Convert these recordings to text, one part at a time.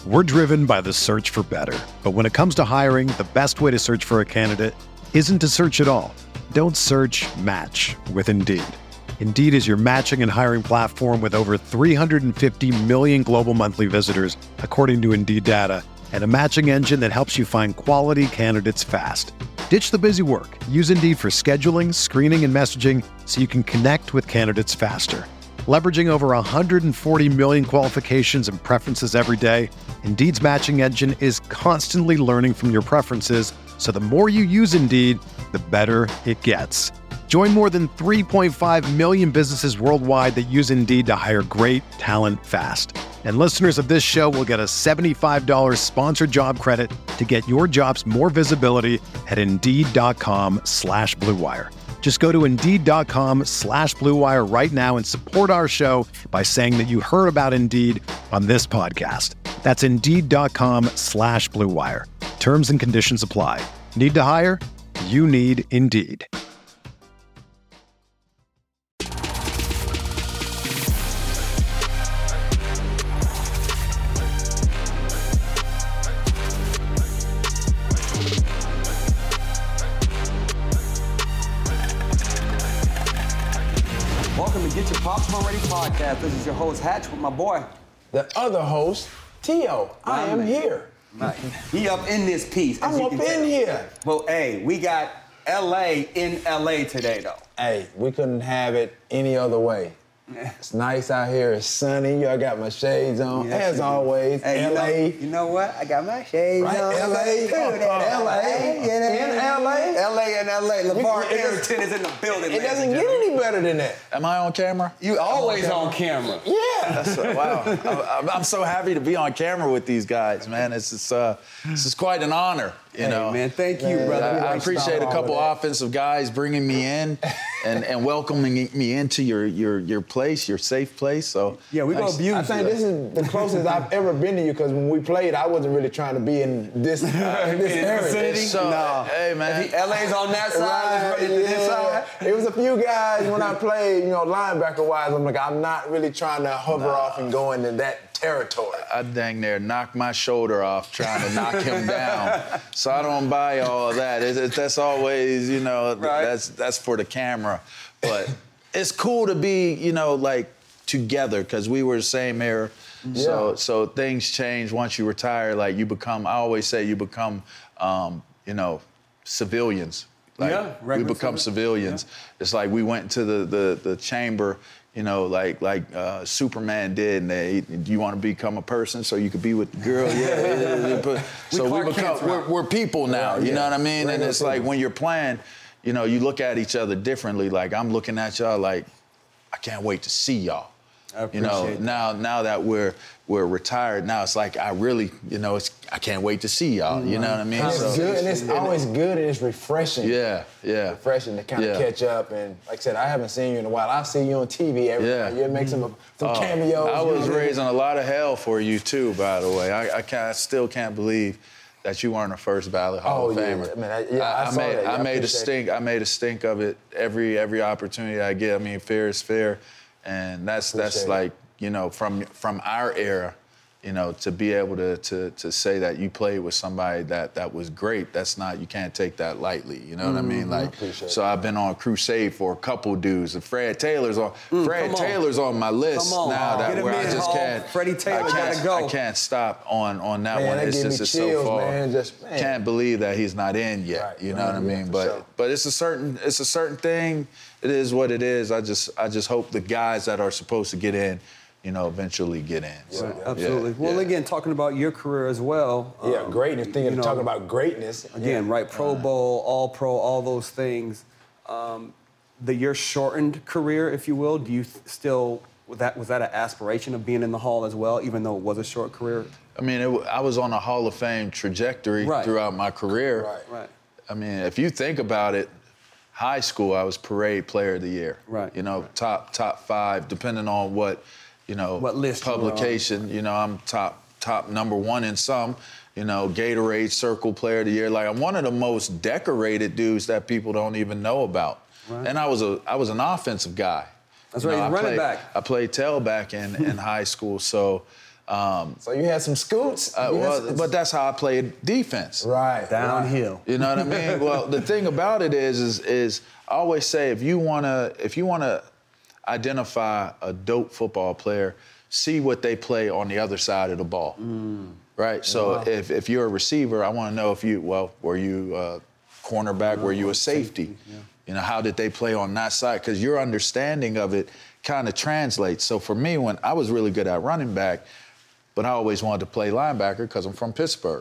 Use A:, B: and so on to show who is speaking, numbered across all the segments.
A: We're driven by the search for better. But when it comes to hiring, the best way to search for a candidate isn't to search at all. Don't search, match with Indeed. Indeed is your matching and hiring platform with over 350 million global monthly visitors, according to Indeed data, and a matching engine that helps you find quality candidates fast. Ditch the busy work. Use Indeed for scheduling, screening, and messaging so you can connect with candidates faster. Leveraging over 140 million qualifications and preferences every day, Indeed's matching engine is constantly learning from your preferences, so the more you use Indeed, the better it gets. Join more than 3.5 million businesses worldwide that use Indeed to hire great talent fast. And listeners of this show will get a $75 sponsored job credit to get your jobs more visibility at Indeed.com/Blue Wire. Just go to Indeed.com/Blue Wire right now and support our show by saying that you heard about Indeed on this podcast. That's Indeed.com/Blue Wire. Terms and conditions apply. Need to hire? You need Indeed.
B: Welcome to Get Your Popcorn Ready podcast. This is your host, Hatch, with my boy.
C: The other host, Tio. I am here.
B: Right. He up in this piece.
C: I'm up in here.
B: Well, hey, we got LA in LA today, though.
C: Hey, we couldn't have it any other way. It's nice out here. It's sunny. I got my shades on, as always.
B: Hey,
C: LA.
B: You know what? I got my shades
C: Right,
B: on.
C: LA. LA. In LA.
B: LA and LA. LeVar Arrington is in the building.
C: It doesn't get any better than that.
D: Am I on camera?
B: You always on camera.
C: Yeah.
D: Wow. I'm so happy to be on camera with these guys, man. This is quite an honor, you know.
B: Man, thank you, brother.
D: I appreciate a couple offensive guys bringing me in and welcoming me into your place, your safe place. So
B: yeah, we're going to abuse you.
C: I think this is the closest I've ever been to you, because when we played, I wasn't really trying to be in this area.
D: So, hey, man.
B: LA's on that side, this side.
C: It was a few guys when I played, linebacker-wise. I'm like, I'm not really trying to hover off and go into that territory.
D: I dang near knocked my shoulder off trying to knock him down. So I don't buy all of that. That's always,
B: right.
D: that's for the camera. But it's cool to be, together, because we were the same era.
C: Yeah.
D: So things change once you retire. Like I always say, you become, civilians. Like, we become civilians. Yeah. It's like we went into the chamber, like Superman did, and do you want to become a person so you could be with the girl? Yeah. So we're people now, you know what I mean? And it's like when you're playing, you look at each other differently. Like I'm looking at y'all like, I can't wait to see y'all.
B: I appreciate that.
D: Now that we're retired, now it's like I really, I can't wait to see y'all. You know what I mean?
C: It's good, and it's always good, and it's refreshing.
D: Yeah.
C: Refreshing to kind of catch up, and like I said, I haven't seen you in a while. I see you on TV every night. You make some cameos.
D: I was raising a lot of hell for you too, by the way. I still can't believe that you weren't a first ballot Hall of Famer.
C: I
D: made a stink of it every opportunity I get. I mean, fair is fair. And that's like, from our era, to be able to say that you played with somebody that was great, you can't take that lightly, you know what I mean? Like, so I've been on crusade for a couple dudes. And Fred Taylor's on my list now where I just can't.
B: Freddie Taylor gotta go.
D: I can't stop on that one.
C: It's just
D: so far.
C: Man.
D: Can't believe that he's not in yet.
C: Right,
D: you know what I mean? But it's a certain thing. It is what it is. I just hope the guys that are supposed to get in, eventually get in. So,
B: right, absolutely. Well, again, talking about your career as well.
C: Greatness. Talking about greatness.
B: Again, right? Pro Bowl, All Pro, all those things. Your shortened career, if you will, do you still was that an aspiration of being in the Hall as well, even though it was a short career?
D: I mean, I was on a Hall of Fame trajectory throughout my career.
B: Right.
D: I mean, if you think about it, high school, I was Parade Player of the Year.
B: Right.
D: Top 5, depending on what
B: list
D: publication. I'm top number 1 in some. Gatorade Circle Player of the Year. Like, I'm one of the most decorated dudes that people don't even know about. Right. And I was an offensive guy.
B: That's right, running back.
D: I played tailback in high school, so
C: So you had some scoots?
D: But that's how I played defense.
C: Right.
B: Downhill.
D: You know what I mean? Well, the thing about it is I always say if you wanna identify a dope football player, see what they play on the other side of the ball. Right? So if you're a receiver, I want to know were you a cornerback, were you a safety? Yeah. You know, how did they play on that side? Because your understanding of it kind of translates. So for me, when I was really good at running back, but I always wanted to play linebacker because I'm from Pittsburgh.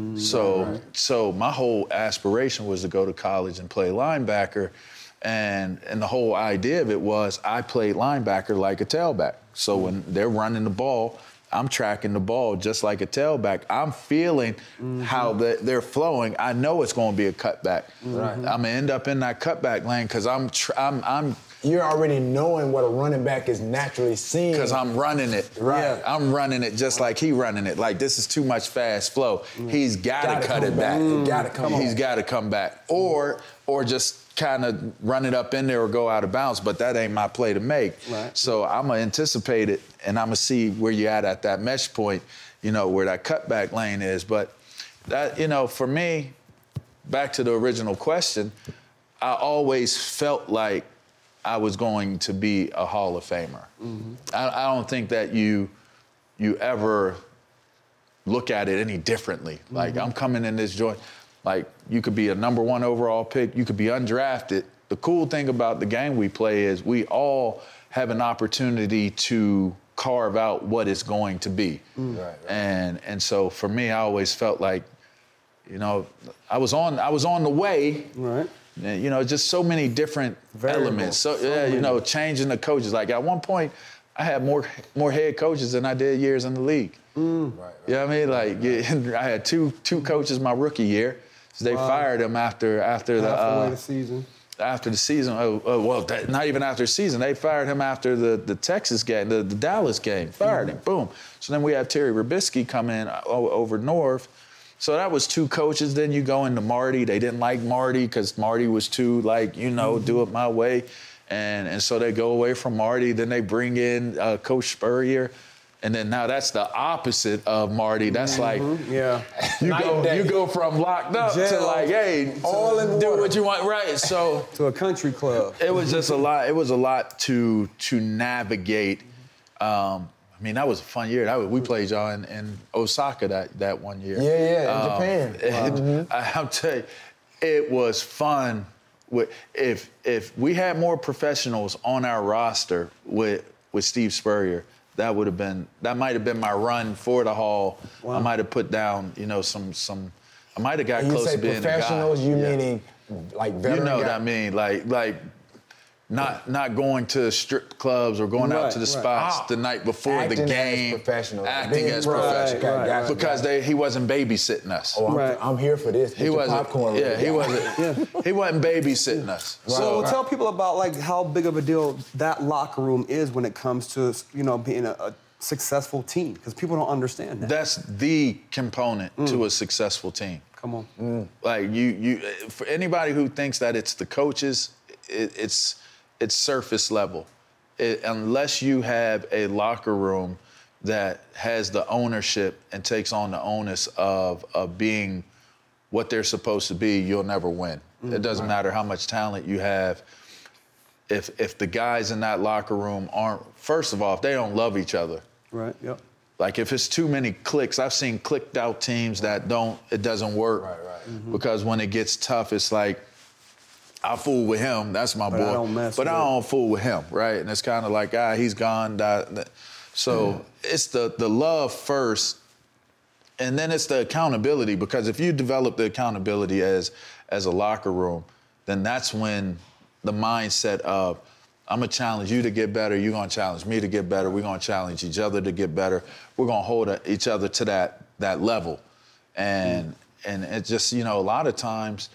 D: So my whole aspiration was to go to college and play linebacker. And the whole idea of it was I played linebacker like a tailback. So when they're running the ball, I'm tracking the ball just like a tailback. I'm feeling how they're flowing. I know it's going to be a cutback. Right. I'm going to end up in that cutback lane because I'm
C: you're already knowing what a running back is naturally seeing.
D: Because I'm running it.
C: Right. Yeah.
D: I'm running it just like he running it. Like, this is too much fast flow. He's got to cut it back. He's got to come back. Or just kind of run it up in there or go out of bounds, but that ain't my play to make. Right. So I'm going to anticipate it, and I'm going to see where you're at that mesh point, you know, where that cutback lane is. But that, you know, for me, back to the original question, I always felt like I was going to be a Hall of Famer. I don't think that you ever look at it any differently. Like, I'm coming in this joint, like, you could be a number 1 overall pick, you could be undrafted. The cool thing about the game we play is we all have an opportunity to carve out what it's going to be. Right. And so for me, I always felt like, you know, I was on the way. Right. You know, just so many different elements. So you know, changing the coaches. Like, at one point, I had more head coaches than I did years in the league. Right. You know what I mean? Like, I had two coaches my rookie year. So they fired him after the
B: season.
D: After the season, not even after the season. They fired him after the Texas game, the Dallas game. Fired him, boom. So then we have Terry Robisky come in over North. So that was 2 coaches. Then you go into Marty. They didn't like Marty because Marty was too, like, you know, do it my way. And so they go away from Marty. Then they bring in Coach Spurrier. And then now that's the opposite of Marty. That's like, you go from locked up to like, hey, do what you want, right? So
B: to a country club.
D: It was just a lot. It was a lot to navigate. I mean, that was a fun year. We played y'all in Osaka that one year.
C: In Japan.
D: I'll tell you, it was fun. If we had more professionals on our roster with Steve Spurrier, that might have been my run for the Hall. Wow. I might have put down, you know, some. I might have got close to being a guy.
C: Professionals, you meaning like veteran?
D: You know
C: guy?
D: what I mean, like. Not going to strip clubs or going out to the spots the night before the game. Acting as professional. Because he wasn't babysitting us.
C: I'm here for this.
D: He wasn't.
C: Popcorn
D: He wasn't. He wasn't babysitting us.
B: So tell people about like how big of a deal that locker room is when it comes to, you know, being a successful team, because people don't understand that.
D: That's the component to a successful team.
B: Come on.
D: Like you for anybody who thinks that it's the coaches, it's surface level. Unless you have a locker room that has the ownership and takes on the onus of being what they're supposed to be, you'll never win. It doesn't matter how much talent you have. If the guys in that locker room aren't, first of all, if they don't love each other.
B: Right, yep.
D: Like, if it's too many cliques, I've seen clicked out teams that it doesn't work. Right. Because when it gets tough, it's like, I fool with him, that's my boy. I don't fool with him, right? And it's kind of like, he's gone. So it's the love first, and then it's the accountability, because if you develop the accountability as a locker room, then that's when the mindset of, I'm going to challenge you to get better, you're going to challenge me to get better, we're going to challenge each other to get better, we're going to hold each other to that level. And it just, you know, a lot of times,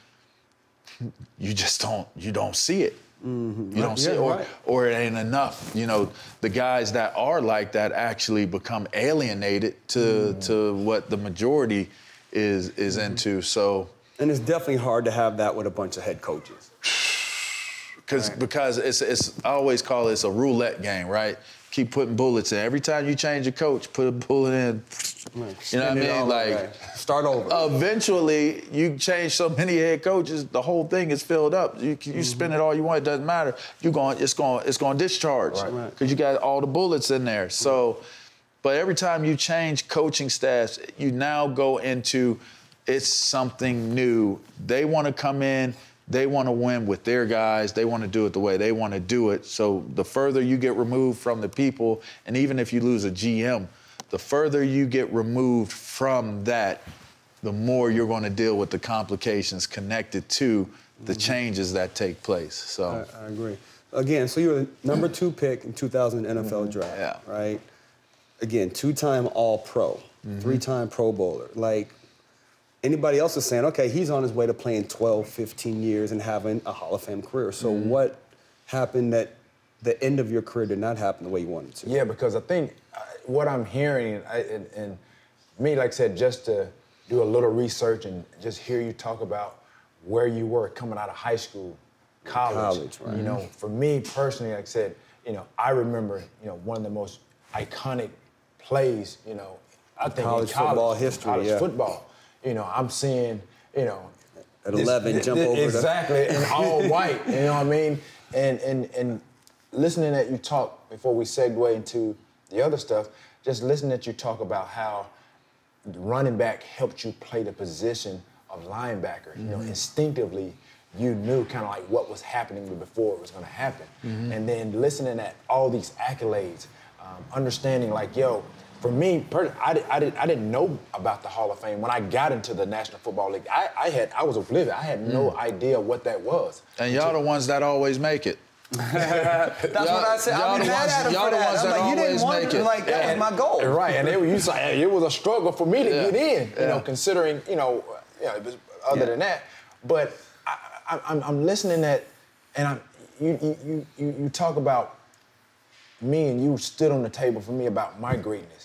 D: you don't see it. You don't see it, or it ain't enough. You know, the guys that are like that actually become alienated to what the majority is into. So,
B: and it's definitely hard to have that with a bunch of head coaches.
D: Because it's I always call it a roulette game, right? keep putting bullets in. Every time you change a coach, put a bullet in. You know what I mean? Like,
B: start over.
D: Eventually, you change so many head coaches, the whole thing is filled up. You spin it all you want, it doesn't matter. It's going to discharge because you got all the bullets in there. So, but every time you change coaching staffs, you now go into it's something new. They want to come in. They want to win with their guys. They want to do it the way they want to do it. So the further you get removed from the people, and even if you lose a GM, the further you get removed from that, the more you're going to deal with the complications connected to the changes that take place. So
B: I agree. Again, so you were the number 2 pick in 2000 NFL draft, right? Again, 2-time All-Pro, 3-time Pro Bowler. Like, anybody else is saying, okay, he's on his way to playing 12, 15 years and having a Hall of Fame career. So what happened that the end of your career did not happen the way you wanted to?
C: Yeah, because I think what I'm hearing, and me, like I said, just to do a little research and just hear you talk about where you were coming out of high school, college.
B: Right.
C: You know, for me personally, like I said, you know, I remember, you know, one of the most iconic plays, you know, I think
B: college
C: in college
B: football history,
C: college football. You know, I'm seeing, you know,
B: at 11, jump over
C: exactly, and all white. You know what I mean? And listening at you talk before we segue into the other stuff, just listening at you talk about how the running back helped you play the position of linebacker. You know, instinctively, you knew kind of like what was happening before it was going to happen. And then listening at all these accolades, understanding like, yo, for me, I didn't know about the Hall of Fame when I got into the National Football League. I was oblivious. I had no idea what that was.
D: And y'all the ones that always make it.
B: That's what I said.
D: Y'all the ones that always make it.
B: Like, that was my goal.
C: Right, and it was a struggle for me to get in, you know, considering, it was other than that. But I'm listening at, and you talk about me, and you stood on the table for me about my greatness.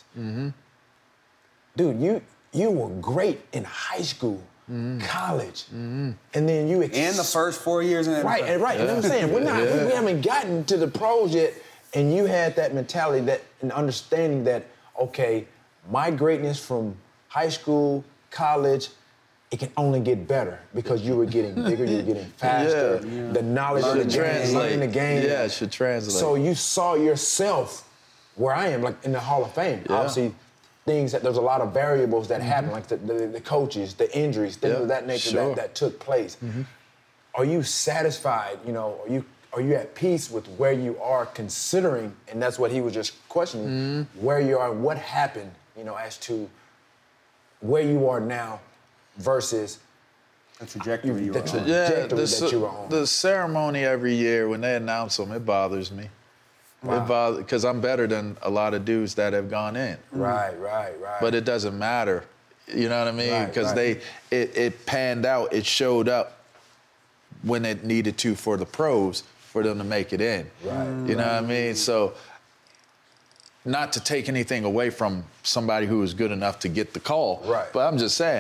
C: Dude, you were great in high school, college, and then you...
B: And the first 4 years in NFL.
C: Right. You know what I'm saying? We haven't gotten to the pros yet, and you had that mentality, and understanding that, okay, my greatness from high school, college, it can only get better because you were getting bigger, you were getting faster, the knowledge of the game, learning the game.
D: Yeah, it should translate.
C: So you saw yourself where I am, like in the Hall of Fame. Obviously, things that there's a lot of variables that happen, like the coaches, the injuries, things of that nature that took place. Are you satisfied? You know, are you at peace with where you are, considering? And that's what he was just questioning, where you are, what happened, you know, as to where you are now versus
B: the trajectory you were on.
C: That you were on.
D: The ceremony every year when they announce them, it bothers me. Wow. It bothers because I'm better than a lot of dudes that have gone in.
C: Right.
D: But it doesn't matter. You know what I mean? Because it panned out. It showed up when it needed to for the pros for them to make it in.
C: Right.
D: You know what I mean? So not to take anything away from somebody who was good enough to get the call.
C: Right.
D: But I'm just saying,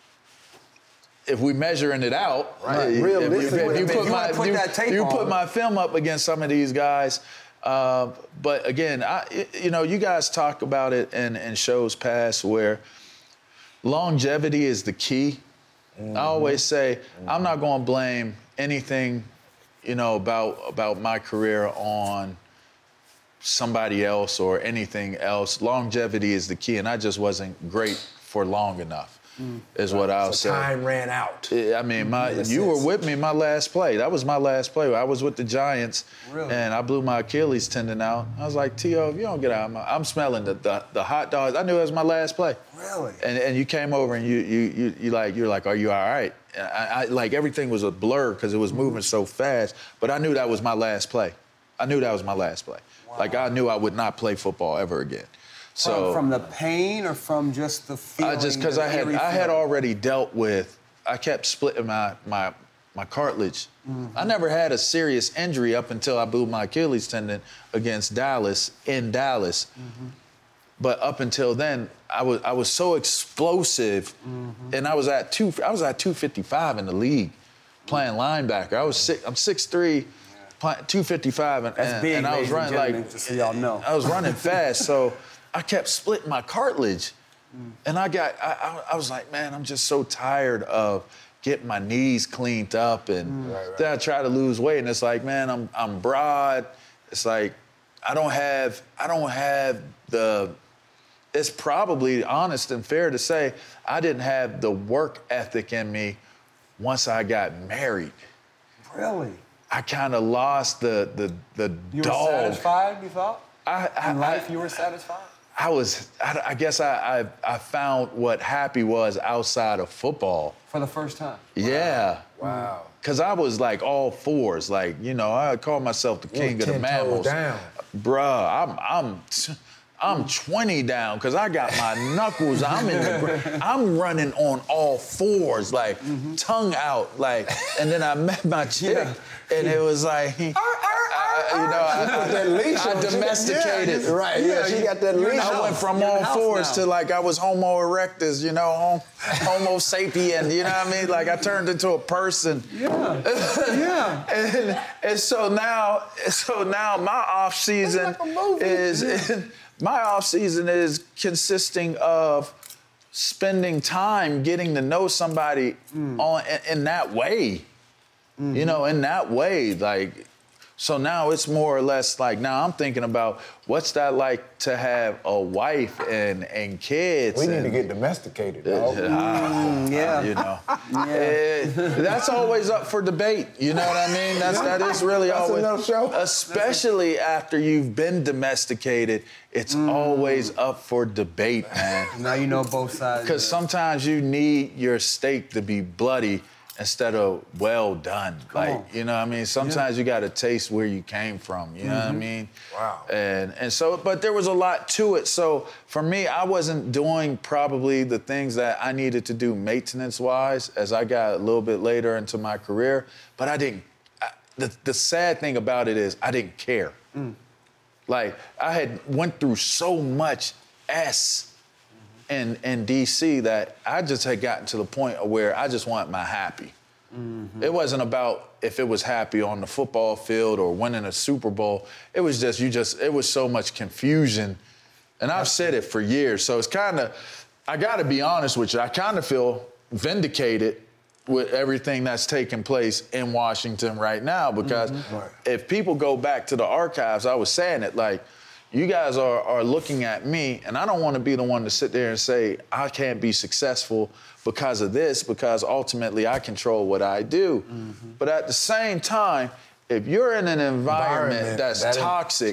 D: if we measuring it out,
C: realistically,
D: if you put my film up against some of these guys, but again, you guys talk about it in shows past where longevity is the key. I always say I'm not going to blame anything, about my career on somebody else or anything else. Longevity is the key, and I just wasn't great for long enough. Is what I'll say.
C: Time ran out.
D: I mean, you were with me my last play. That was my last play. I was with the Giants, and I blew my Achilles tendon out. I was like, T.O., if you don't get out, I'm smelling the hot dogs. I knew it was my last play.
B: Really?
D: And you came over and you're like, are you all right? And I like everything was a blur because it was moving so fast. But I knew that was my last play. Wow. Like I knew I would not play football ever again. So
B: from the pain or from just the feeling?
D: Just because I had already dealt with, I kept splitting my cartilage. I never had a serious injury up until I blew my Achilles tendon against Dallas in Dallas. But up until then, I was so explosive, and I was at 255 in the league, playing linebacker. I'm 6'3", 255,
B: That's big,
D: and I was running like,
B: just so y'all know.
D: I was running fast, so I kept splitting my cartilage. And I was like, man, I'm just so tired of getting my knees cleaned up, and then I try to lose weight, and it's like, man, I'm broad. It's like I don't have the. It's probably honest and fair to say I didn't have the work ethic in me once I got married.
B: Really?
D: I kind of lost the
B: You
D: dog.
B: were satisfied, you thought? In life, you were satisfied?
D: I guess I found what happy was outside of football.
B: For the first time?
D: Yeah.
C: Wow.
D: Because I was like all fours. Like, you know, I call myself the king of the mammals.
C: Down.
D: Bruh, I'm 20 down because I got my knuckles. I'm in the ground. I'm running on all fours, like tongue out, like. And then I met my chick, and it was like, I domesticated.
C: Right. Yeah, she got that leash.
D: I went from all fours to like I was Homo erectus, you know, Homo sapien. You know what I mean? Like I turned into a person.
B: Yeah.
D: And so now my off season is consisting of spending time getting to know somebody in that way. You know, in that way, like. So now it's more or less like, now I'm thinking about what's that like to have a wife and kids.
C: We need to get domesticated, dog.
B: Yeah.
D: You know, that's always up for debate. You know what I mean? That is really
C: That's
D: always.
C: another show.
D: Especially after you've been domesticated, it's always up for debate, man.
B: Now you know both sides.
D: Because sometimes you need your steak to be bloody instead of well done. You know what I mean? Sometimes you got to taste where you came from, you know what I mean?
C: Wow.
D: And so, but there was a lot to it. So for me, I wasn't doing probably the things that I needed to do maintenance-wise as I got a little bit later into my career, but I didn't, the sad thing about it is I didn't care. Like, I had went through so much in DC that I just had gotten to the point of where I just wanted my happy. It wasn't about if it was happy on the football field or winning a Super Bowl. It was just, it was so much confusion. And I've said it for years. So it's kind of, I got to be honest with you, I kind of feel vindicated with everything that's taking place in Washington right now, because if people go back to the archives, I was saying it like, you guys are looking at me, and I don't want to be the one to sit there and say, I can't be successful because of this, because ultimately I control what I do. But at the same time, if you're in an environment that's toxic,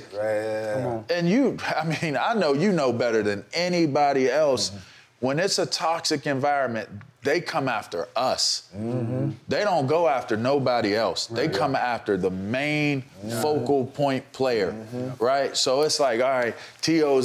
D: and I know you know better than anybody else, when it's a toxic environment, they come after us. They don't go after nobody else. They come after the main focal point player, right? So it's like, all right, T.O.'s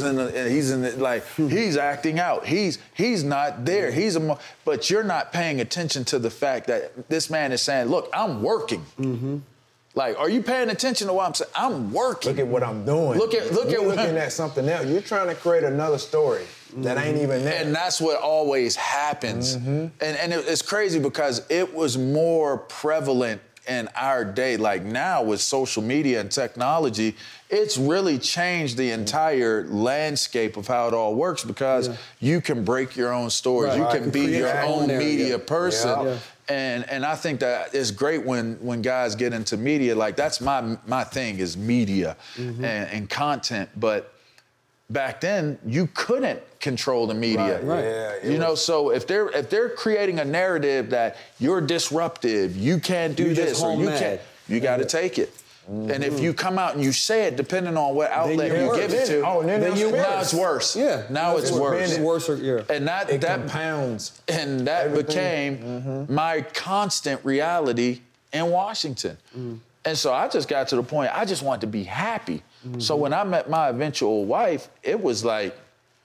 D: he's acting out. He's not there. But you're not paying attention to the fact that this man is saying, look, I'm working. Like, are you paying attention to what I'm saying? I'm working.
C: Look at what I'm doing. You're looking at something else. You're trying to create another story that ain't even there.
D: And that's what always happens. And it's crazy because it was more prevalent in our day. Like now with social media and technology, it's really changed the entire landscape of how it all works, because you can break your own stories. You can be your own media person. And I think that it's great when guys get into media. Like that's my thing is media and content. But back then, you couldn't control the media. You know, so if they're creating a narrative that you're disruptive, you can't do this, or you can't, you got to take it. And if you come out and you say it, depending on what outlet you give it to, now it's worse. Now it's worse. And that
C: compounds.
D: And that became my constant reality in Washington. And so I just got to the point, I just wanted to be happy. So when I met my eventual wife, it was like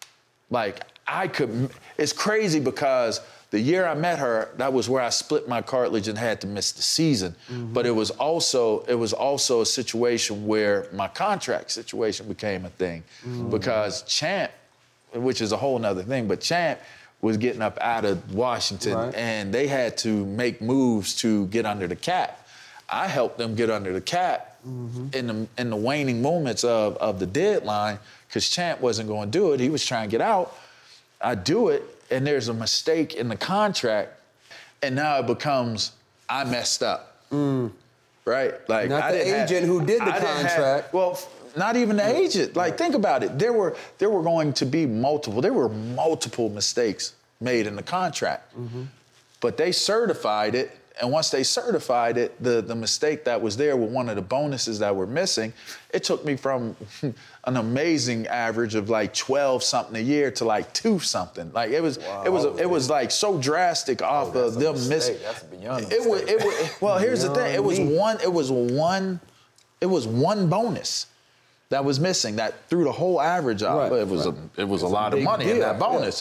D: it's crazy because the year I met her, that was where I split my cartilage and had to miss the season. But it was also a situation where my contract situation became a thing, because Champ, which is a whole nother thing, but Champ was getting up out of Washington and they had to make moves to get under the cap. I helped them get under the cap, in the waning moments of the deadline, because Champ wasn't going to do it. He was trying to get out. I do it, and there's a mistake in the contract, and now it becomes, I messed up. Right? Like,
B: Not the agent who did the contract.
D: Well, not even the agent. Like, think about it. There were going to be multiple mistakes made in the contract. But they certified it, and once they certified it, the mistake that was there with one of the bonuses that were missing, it took me from an amazing average of like 12 something a year to like 2 something. Like, it was like so drastic off of them missing.
C: That's beyond a
D: It was well, here's the thing. It was one bonus that was missing that threw the whole average out.
B: Right,
D: It was a lot of money in that bonus.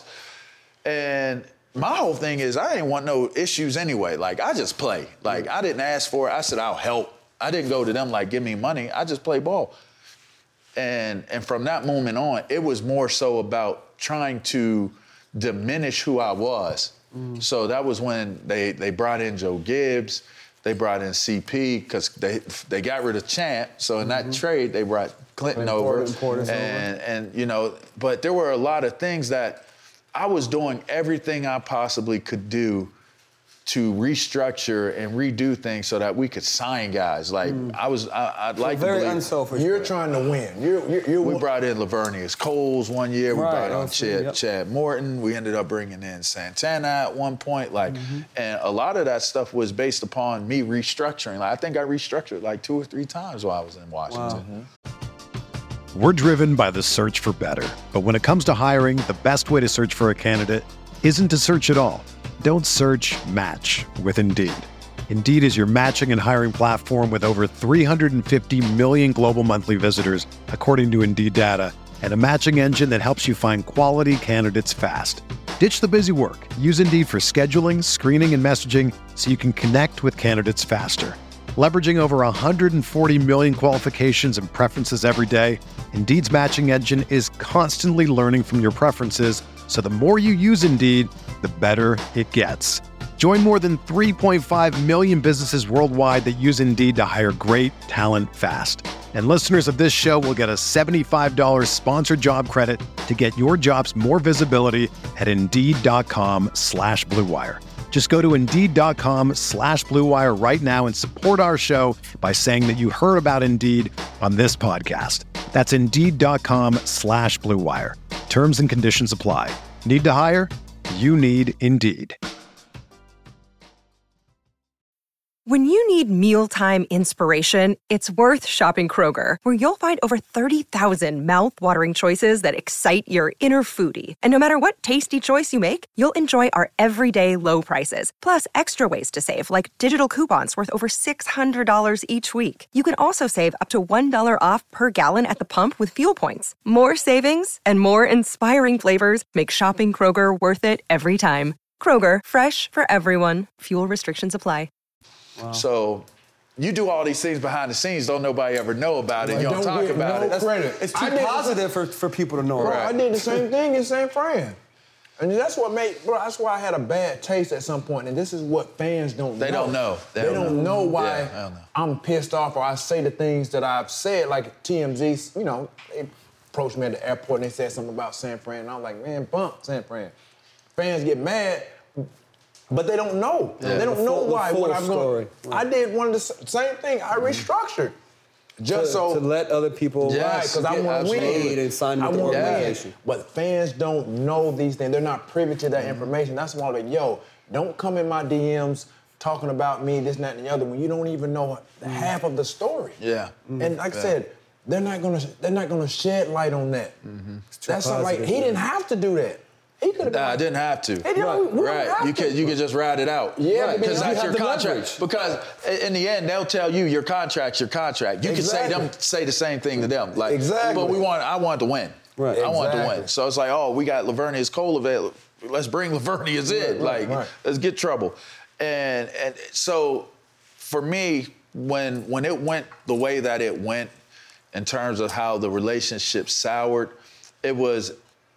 D: And my whole thing is, I didn't want no issues anyway. Like, I just play. Like, I didn't ask for it. I said, I'll help. I didn't go to them like, give me money. I just play ball. And from that moment on, it was more so about trying to diminish who I was. So that was when they brought in Joe Gibbs. They brought in CP because they got rid of Champ. So in that trade, they brought Clinton over. And you know, but there were a lot of things that I was doing everything I possibly could do to restructure and redo things so that we could sign guys. Like, I'd like to
B: very
D: believe.
B: unselfish.
C: You're trying to win.
D: We brought in Lavernius Coles one year. We
B: Right,
D: brought in Chad Morton. We ended up bringing in Santana at one point. Like, and a lot of that stuff was based upon me restructuring. Like, I think I restructured like 2 or 3 times while I was in Washington.
A: We're driven by the search for better. But when it comes to hiring, the best way to search for a candidate isn't to search at all. Don't search, match with Indeed. Indeed is your matching and hiring platform with over 350 million global monthly visitors, according to Indeed data, and a matching engine that helps you find quality candidates fast. Ditch the busy work. Use Indeed for scheduling, screening, and messaging so you can connect with candidates faster. Leveraging over 140 million qualifications and preferences every day, Indeed's matching engine is constantly learning from your preferences, so the more you use Indeed, the better it gets. Join more than 3.5 million businesses worldwide that use Indeed to hire great talent fast. And listeners of this show will get a $75 sponsored job credit to get your jobs more visibility at Indeed.com/Blue Wire. Just go to Indeed.com/Blue Wire right now and support our show by saying that you heard about Indeed on this podcast. That's Indeed.com/Blue Wire. Terms and conditions apply. Need to hire? You need Indeed.
E: When you need mealtime inspiration, it's worth shopping Kroger, where you'll find over 30,000 mouth-watering choices that excite your inner foodie. And no matter what tasty choice you make, you'll enjoy our everyday low prices, plus extra ways to save, like digital coupons worth over $600 each week. You can also save up to $1 off per gallon at the pump with fuel points. More savings and more inspiring flavors make shopping Kroger worth it every time. Kroger, fresh for everyone. Fuel restrictions apply.
D: Wow. So you do all these things behind the scenes, don't nobody ever know about it. You don't talk about it.
B: It's too positive for people to know.
C: Bro,
B: Right.
C: I did the same thing in San Fran. And that's what that's why I had a bad taste at some point. And this is what fans don't know.
D: They don't know.
C: They don't know why I'm pissed off or I say the things that I've said. Like TMZ, you know, they approached me at the airport and they said something about San Fran. And I was like, man, bump San Fran. Fans get mad. But they don't know. Yeah. They don't know why. What I'm going. I did one of the same thing. I restructured just
B: to let other people.
C: Right, because I want to win
B: and sign with the organization.
C: But fans don't know these things. They're not privy to that information. That's why I'm like, yo, don't come in my DMs talking about me, this, that, and the other when you don't even know half of the story.
D: Yeah.
C: And like I said, they're not gonna shed light on that. That's not like he didn't have to do that.
D: I didn't have to. Right. You could just ride it out.
C: Yeah,
D: because that's your contract. Because in the end, they'll tell you your contract's your contract. You can say the same thing to them. Like, but I wanted to win.
B: Right.
D: I wanted to win. So it's like, oh, we got Lavernius Cole available. Let's bring Lavernius in. Let's get trouble. And so for me, when it went the way that it went, in terms of how the relationship soured, it was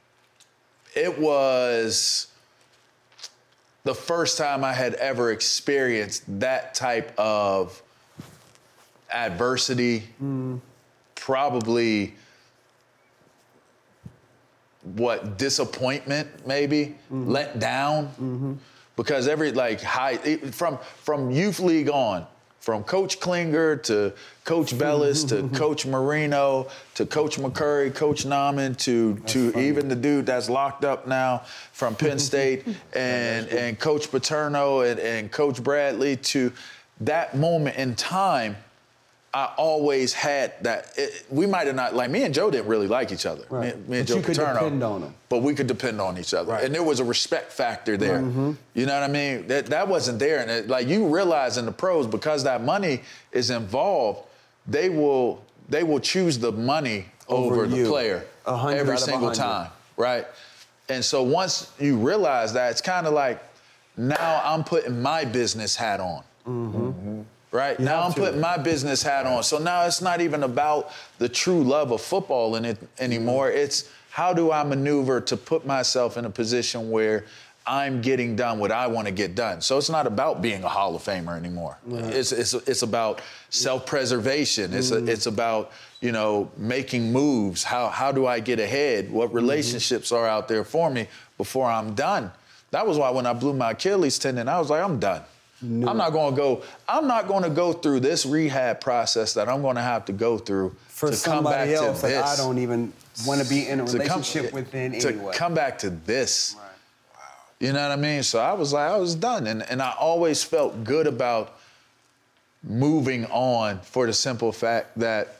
D: the first time I had ever experienced that type of adversity, probably disappointment maybe, let down. Because from youth league on, from Coach Klinger to Coach Bellis to Coach Marino to Coach McCurry, Coach Nauman to even the dude that's locked up now from Penn State and Coach Paterno and Coach Bradley, to that moment in time, I always had that. We might have not, like me and Joe didn't really like each other.
B: Right.
D: Me and
B: But
D: Joe
B: you could
D: Paterno.
B: depend on them.
D: But we could depend on each other.
C: Right.
D: And there was a respect factor there. You know what I mean? That wasn't there. And you realize in the pros, because that money is involved, they will choose the money over the player
B: 100
D: every
B: out of
D: single
B: 100.
D: time, right? And so once you realize that, it's kind of like, now I'm putting my business hat on. Right? Now I'm putting my business hat on. So now it's not even about the true love of football in it anymore. It's how do I maneuver to put myself in a position where I'm getting done what I want to get done. So it's not about being a Hall of Famer anymore. Right. It's about self-preservation. It's about, making moves. How do I get ahead? What relationships are out there for me before I'm done? That was why when I blew my Achilles tendon, I was like, I'm done. No. I'm not going to go through this rehab process that I'm going to have to go through
B: for
D: to come back
B: somebody else
D: to this.
B: That I don't even want to be in a relationship with anyway.
D: To come back to this.
B: Right.
D: Wow. You know what I mean? So I was done. And I always felt good about moving on for the simple fact that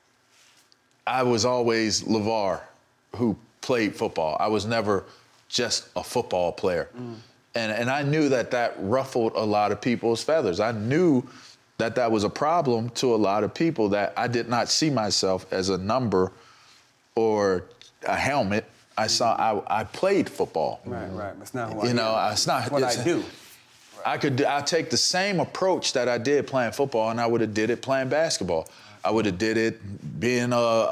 D: I was always LeVar who played football. I was never just a football player. And I knew that ruffled a lot of people's feathers. I knew that was a problem to a lot of people, that I did not see myself as a number or a helmet. I played football.
B: Right. It's not who I
D: am. It's not
B: what I do.
D: Right. I take the same approach that I did playing football, and I would have did it playing basketball. I would have did it being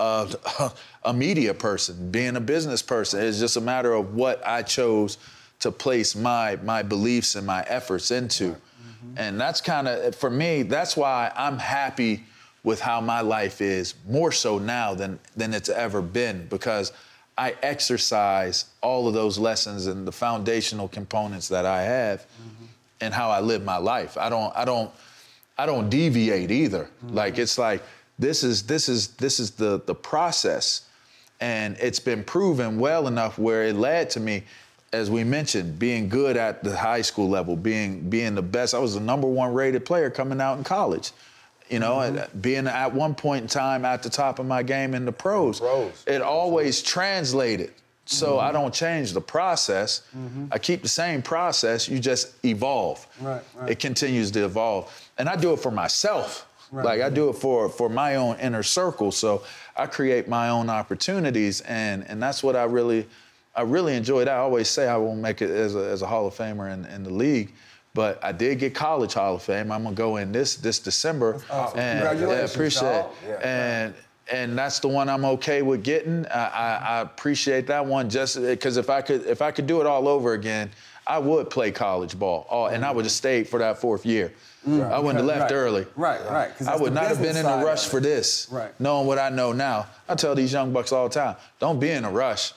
D: a media person, being a business person. It's just a matter of what I chose to place my beliefs and my efforts into. And that's kind of, for me, that's why I'm happy with how my life is, more so now than it's ever been, because I exercise all of those lessons and the foundational components that I have and how I live my life. I don't deviate either. Like, it's like, this is the process. And it's been proven well enough where it led to me, as we mentioned, being good at the high school level, being the best. I was the #1 rated player coming out in college, and being at one point in time at the top of my game in the pros. It always translated. So I don't change the process. I keep the same process. You just evolve. Right. It continues to evolve. And I do it for myself. Right. Like, I do it for my own inner circle. So I create my own opportunities, and that's what I really enjoyed. I always say I won't make it as a Hall of Famer in the league, but I did get College Hall of Fame. I'm gonna go in this December.
B: Awesome.
D: And
B: Congratulations,
D: appreciate it. And that's the one I'm okay with getting. I appreciate that one, just because if I could do it all over again, I would play college ball, and I would have stayed for that 4th year. I wouldn't have left early.
B: Right.
D: I would not have been in a rush for this, knowing what I know now. I tell these young bucks all the time, don't be in a rush.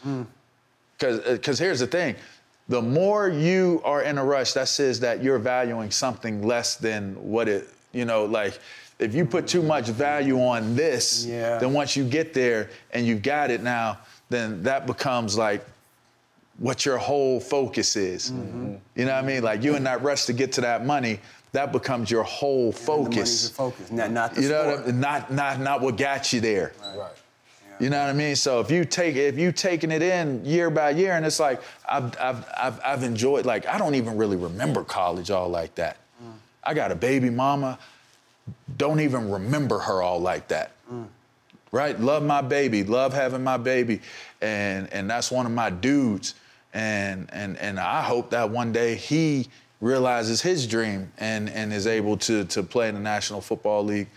D: Because here's the thing. The more you are in a rush, that says that you're valuing something less than what it, like, if you put too much value on this, then once you get there and you've got it now, then that becomes like what your whole focus is. You know what I mean? Like, you in that rush to get to that money, that becomes your whole focus.
B: The money's your focus, not the sport.
D: Not what got you there.
C: Right.
D: You know what I mean? So if you taking it in year by year, and it's like I've enjoyed, like, I don't even really remember college all like that. I got a baby mama, don't even remember her all like that. Right? Love my baby, love having my baby, and that's one of my dudes. And I hope that one day he realizes his dream and is able to play in the National Football League,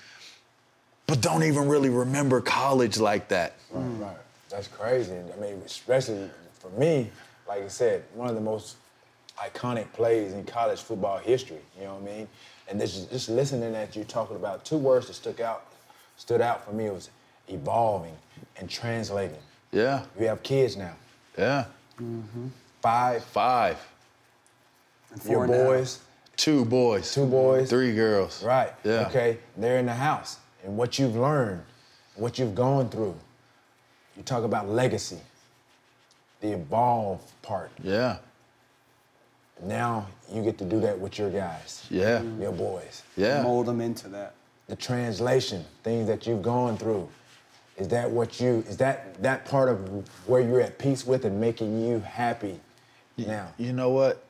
D: but don't even really remember college like that.
C: Right. That's crazy. I mean, especially for me, like I said, one of the most iconic plays in college football history, you know what I mean? And just listening at you talking about 2 words that stood out for me was evolving and translating.
D: Yeah.
C: You have kids now.
D: Yeah.
C: 5.
D: 5.
B: And
C: Your
B: 4 now.
C: boys.
D: 2 boys.
C: 2 boys.
D: 3 girls.
C: Right.
D: Yeah.
C: Okay. They're in the house. And what you've learned, what you've gone through. You talk about legacy, the evolve part.
D: Yeah.
C: Now you get to do that with your guys.
D: Yeah.
C: Your boys.
D: Yeah.
B: Mold them into that.
C: The translation, things that you've gone through. Is that part of where you're at peace with and making you happy now?
D: You know what?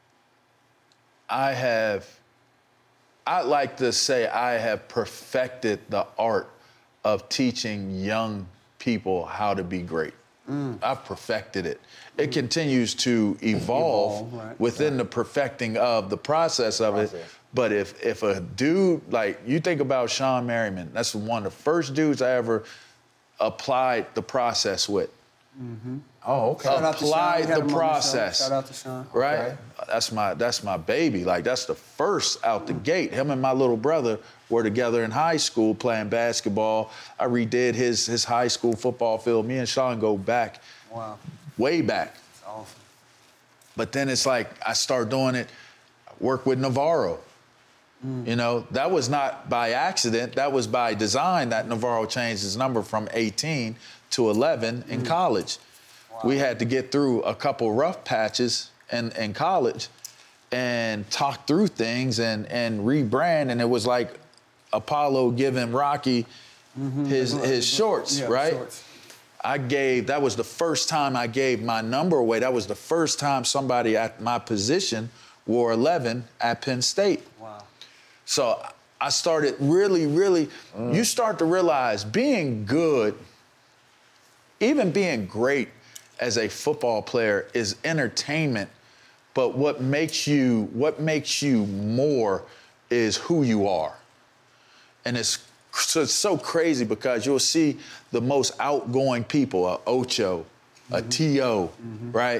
D: I like to say I have perfected the art of teaching young people how to be great. I've perfected it. It continues to evolve
B: right.
D: within the perfecting of the process of it. But if a dude, like, you think about Sean Merriman, that's one of the first dudes I ever applied the process with.
C: Oh, okay.
B: Shout out to Sean.
D: Applied
B: We had him
D: the
B: on the show.
D: process.
B: Shout out to Sean.
D: Right?
C: Okay.
D: That's my baby. Like, that's the first out the gate. Him and my little brother were together in high school playing basketball. I redid his high school football field. Me and Sean go back,
B: Wow.
D: way back.
B: That's awesome.
D: But then it's like I start doing it, work with Navarro. You know, that was not by accident. That was by design that Navarro changed his number from 18 to 11 in college. Wow. We had to get through a couple rough patches in college and talk through things and rebrand. And it was like Apollo giving Rocky his shorts,
B: Yeah,
D: right?
B: shorts.
D: That was the first time I gave my number away. That was the first time somebody at my position wore 11 at Penn State.
B: Wow.
D: So I started really, you start to realize being good, even being great as a football player is entertainment, but what makes you more is who you are. And it's so crazy because you'll see the most outgoing people, a Ocho, a T.O., right?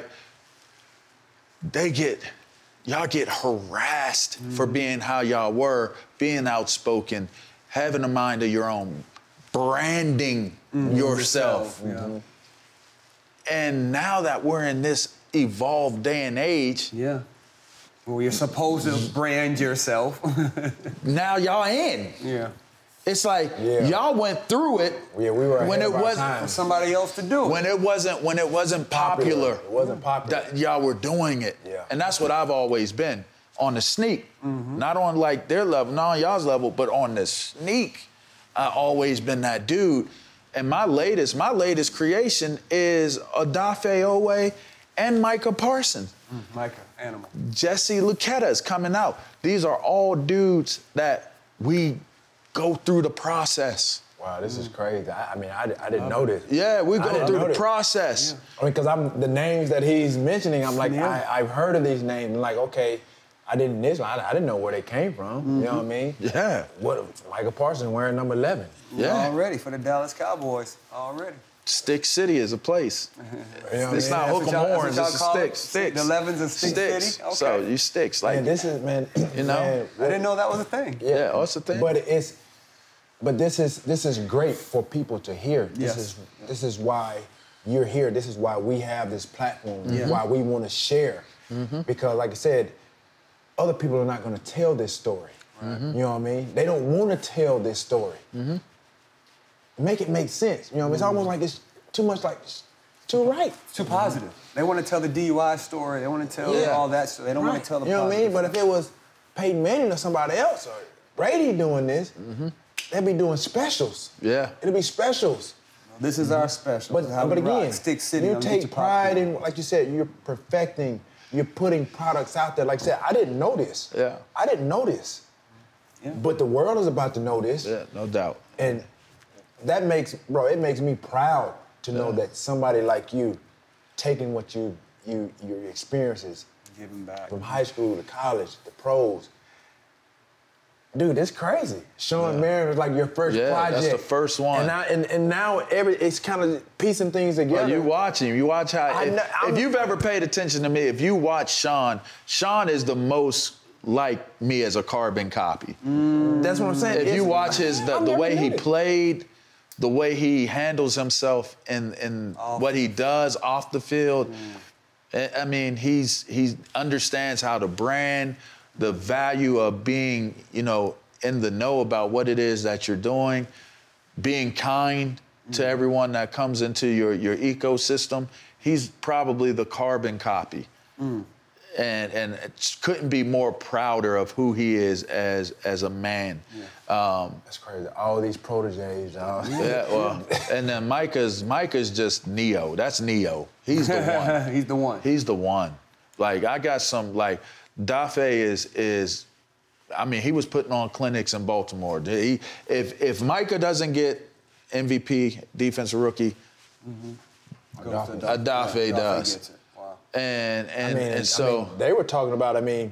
D: Y'all get harassed for being how y'all were, being outspoken, having a mind of your own, branding yourself.
B: Yeah.
D: And now that we're in this evolved day and age,
B: Yeah. Well, you're supposed to brand yourself.
D: now y'all in.
B: Yeah.
D: It's like y'all went through it
C: Yeah, we were
D: when
C: ahead
D: it
C: of our
D: wasn't
C: time.
B: For somebody else to do it.
D: when it wasn't popular.
C: It wasn't popular.
D: That y'all were doing it.
C: Yeah.
D: And that's what I've always been. On the sneak. Not on like their level, not on y'all's level, but on the sneak. I always been that dude. And my latest creation is Odafe Owe and Micah Parsons.
B: Micah, animal.
D: Jesse Luketa is coming out. These are all dudes that we go through the process.
C: Wow, this is crazy. I mean, I didn't know this.
D: Yeah, we
C: I
D: go
C: didn't
D: through
C: know
D: the
C: this.
D: process.
C: I mean, because the names that he's mentioning, I'm like,
B: Yeah.
C: I've heard of these names. I'm like, okay, I didn't know where they came from. You know what I mean?
D: Yeah.
C: What Michael Parsons wearing number 11.
D: Yeah.
B: Already for the Dallas Cowboys. Already.
D: Stick City is a place.
C: You know what
D: It's
C: I
D: not
C: mean?
D: hook 'em
B: y'all-
D: horns,
B: that's
D: it's
B: what y'all
D: a
B: call
D: stick.
B: it?
D: Sticks.
B: The 11s and Stick
D: Sticks.
B: City? Okay.
D: So you sticks. Like,
C: Man, this is man.
D: You know?
C: man,
B: I didn't know that was a thing.
D: yeah, that's the thing.
C: But this is great for people to hear.
B: Yes.
C: This is why you're here. This is why we have this platform. This is why we want to share. Because like I said, other people are not going to tell this story. You know what I mean? They don't want to tell this story. Make it make sense. You know what I mean? It's almost like it's too much like it's too right.
B: Too positive. They want to tell the DUI story. They want to tell all that story. They don't want to tell the
C: You know what I mean?
B: positive.
C: But if it was Peyton Manning or somebody else or Brady doing this, they'd be doing specials.
D: Yeah.
C: It'll be specials.
B: This is our special. This is how
C: But
B: we rock.
C: again,
B: Stick City.
C: you
B: don't get
C: take
B: you
C: pride
B: popular.
C: in, like you said, you're perfecting, you're putting products out there. Like I said, I didn't know this.
D: Yeah.
C: I didn't know this.
B: Yeah.
C: But the world is about to know this.
D: Yeah, no doubt.
C: And that makes me proud to know that somebody like you taking what your experiences
B: Giving back.
C: from high school to college to pros. Dude, it's crazy. Sean Merriman was like your first
D: Yeah,
C: project.
D: that's the first one.
C: And now it's kind of piecing things together.
D: Well, you watch him. You watch how.
C: I know-
D: If you've ever paid attention to me, if you watch Sean is the most like me as a carbon copy.
C: That's what I'm saying.
D: If you watch the way he played, the way he handles himself in what he does off the field, I mean, he understands how to brand, the value of being, in the know about what it is that you're doing, being kind to everyone that comes into your ecosystem. He's probably the carbon copy. And couldn't be more prouder of who he is as a man.
C: That's crazy. All these proteges, y'all.
D: Yeah, well, and then Micah's just Neo. That's Neo. He's the one.
B: He's the one.
D: He's the one. Like, I got some, like, Dafe is I mean, he was putting on clinics in Baltimore. If Micah doesn't get MVP, defensive rookie, Dafe does.
B: Gets it. Wow.
D: And so
C: they were talking about. It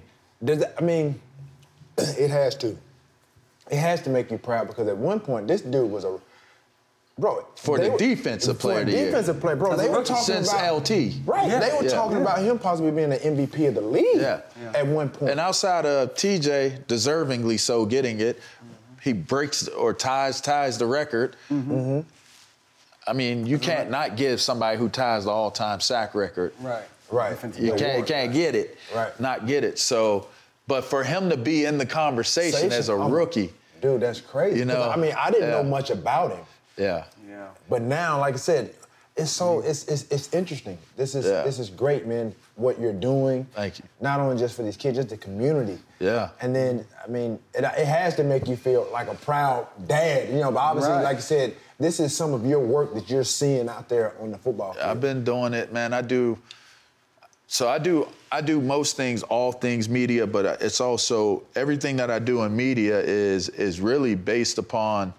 C: has to. It has to make you proud because at one point this dude was
D: defensive player of the year.
C: Defensive player, bro. They were talking
D: since
C: about
D: LT.
C: Right.
D: Yeah.
C: They were talking about him possibly being the MVP of the league at one point.
D: And outside of TJ, deservingly so, getting it, he breaks or ties the record. I mean, you can't not give somebody who ties the all-time sack record.
C: Right.
D: You can't get it.
C: Right.
D: Not get it. So, but for him to be in the conversation as a rookie,
C: dude, that's crazy. I didn't know much about him.
D: Yeah.
C: But now, like I said, it's interesting. This is great, man. What you're doing.
D: Thank you.
C: Not only just for these kids, just the community.
D: Yeah.
C: And then, it has to make you feel like a proud dad, But obviously, like you said, this is some of your work that you're seeing out there on the football field.
D: I've been doing it, man. I do most things, all things media, but it's also everything that I do in media is really based upon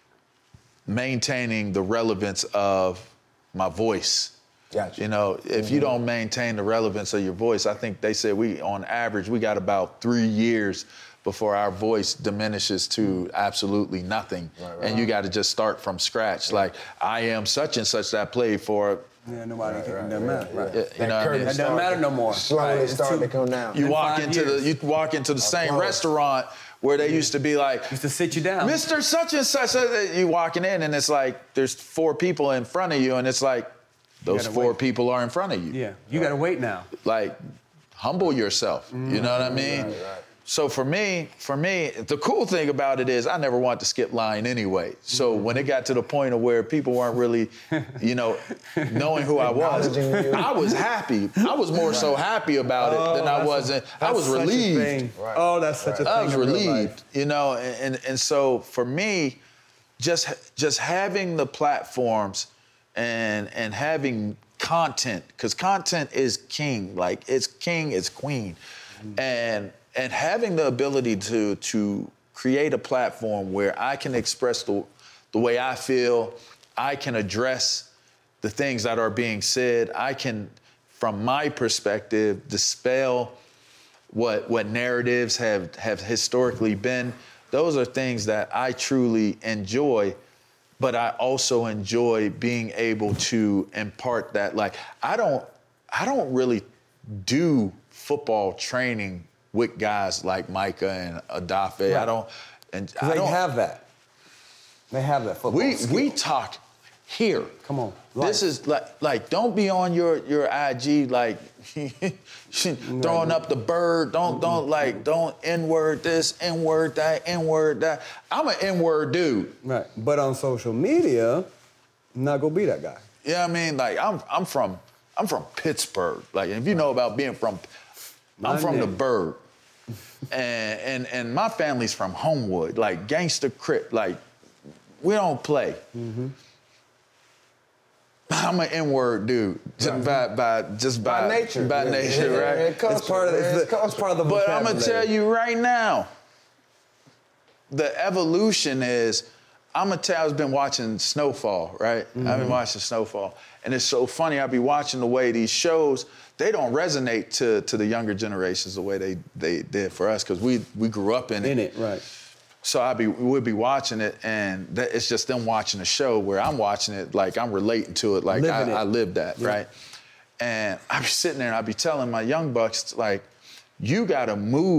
D: maintaining the relevance of my voice.
C: Gotcha.
D: If you don't maintain the relevance of your voice, I think they said on average, we got about 3 years before our voice diminishes to absolutely nothing. Right. And you got to just start from scratch. Like, I am such and such that played for.
B: Yeah, nobody can. Doesn't matter. Right.
C: That
B: doesn't matter no more.
C: Slowly starting to come down.
D: You walk into the same restaurant where they used to be like,
B: used to sit you down.
D: Mr. Such and such, you walking in and it's like, there's 4 people in front of you and it's like, those 4 people are in front of you.
B: Yeah, you got to wait now.
D: Like, humble yourself. You know what I mean?
C: Right.
D: So for me, the cool thing about it is I never wanted to skip line anyway. So when it got to the point of where people weren't really, knowing who I was, I was happy. I was more so happy about it than I wasn't. I was relieved.
B: Right. Oh, that's such a thing.
D: I was relieved, and so for me, just having the platforms and having content, because content is king. Like, it's king, it's queen. And having the ability to create a platform where I can express the way I feel, I can address the things that are being said, I can, from my perspective, dispel what narratives have historically been. Those are things that I truly enjoy, but I also enjoy being able to impart that. Like, I don't really do football training with guys like Micah and Dafe.
B: Right.
D: I don't.
B: They have that. They have that football skill.
D: We talk here.
B: Come on.
D: This is like don't be on your IG like throwing up the bird. Don't N-word this, N-word that, N-word that. I'm an N-word dude.
B: Right. But on social media, I'm not gonna be that guy.
D: Yeah, like I'm from Pittsburgh. Like, if you know about being from, I'm from the Burgh. And my family's from Homewood, like gangster Crip. Like, we don't play. Mm-hmm. I'm an N-word dude, by nature, right?
B: It's part of the vocabulary.
D: But I'm gonna tell you right now, the evolution is. I've been watching Snowfall, right? Mm-hmm. I've been watching Snowfall, and it's so funny. I be watching the way these shows, they don't resonate to the younger generations the way they did for us, because we grew up in it.
B: Right.
D: So we'd be watching it, and it's just them watching the show where I'm watching it, like I'm relating to it, like I lived that, yeah. Right? And I be sitting there and I be telling my young bucks, like, you gotta move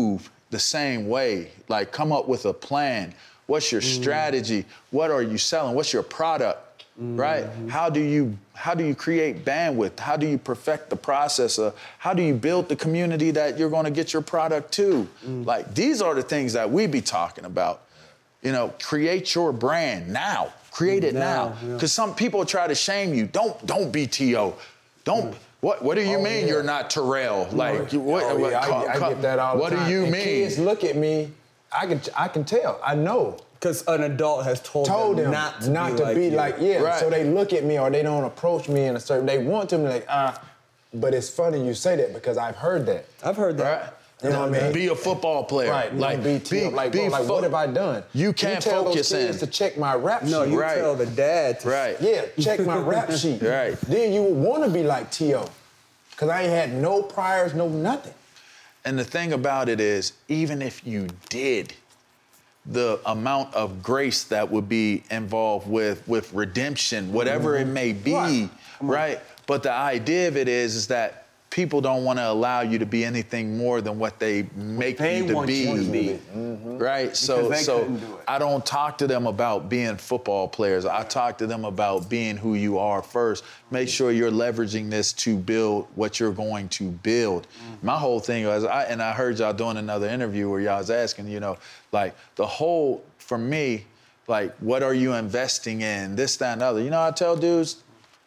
D: the same way. Like, come up with a plan. What's your strategy? What are you selling? What's your product, right? How do you create bandwidth? How do you perfect the process? How do you build the community that you're going to get your product to? Like, these are the things that we be talking about. You know, create your brand now. Create it now. Because some people try to shame you. Don't be T.O. Don't. What do you mean you're not Terrell? Like,
C: I get that all the time.
D: What do you
C: and
D: mean?
C: Kids look at me. I can tell. I know.
B: Because an adult has told them not to be like you.
C: Right. So they look at me or they don't approach me in a certain. They want to be like But it's funny you say that because I've heard that.
B: I've heard that.
D: Right.
C: You know what I mean?
D: Be a football player.
C: Right.
D: Like,
C: what have I done?
D: You can't
C: tell
D: focus
C: those kids
D: in.
C: to check my rap sheet.
B: No, you tell the dad to.
D: Right.
C: Yeah, check my rap sheet.
D: Right.
C: Then you would want to be like T.O. Because I ain't had no priors, no nothing.
D: And the thing about it is, even if you did, the amount of grace that would be involved with redemption, whatever it may be, right? But the idea of it is that people don't want to allow you to be anything more than what they make you to be. Right? So I don't talk to them about being football players. I talk to them about being who you are first. Make sure you're leveraging this to build what you're going to build. My whole thing was, I heard y'all doing another interview where y'all was asking, you know, like the whole, for me, like, what are you investing in? This, that, and the other. You know, I tell dudes,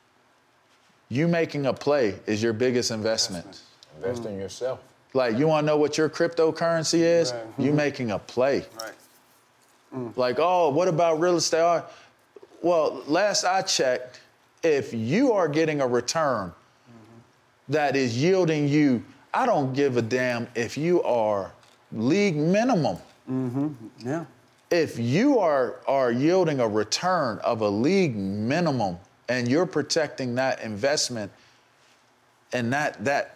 D: you making a play is your biggest investment.
C: Invest in yourself.
D: Like, you want to know what your cryptocurrency is?
B: Right.
D: You making a play.
B: Right.
D: Like, oh, what about real estate? Well, last I checked, if you are getting a return that is yielding you, I don't give a damn if you are league minimum.
B: Yeah.
D: If you are yielding a return of a league minimum and you're protecting that investment and that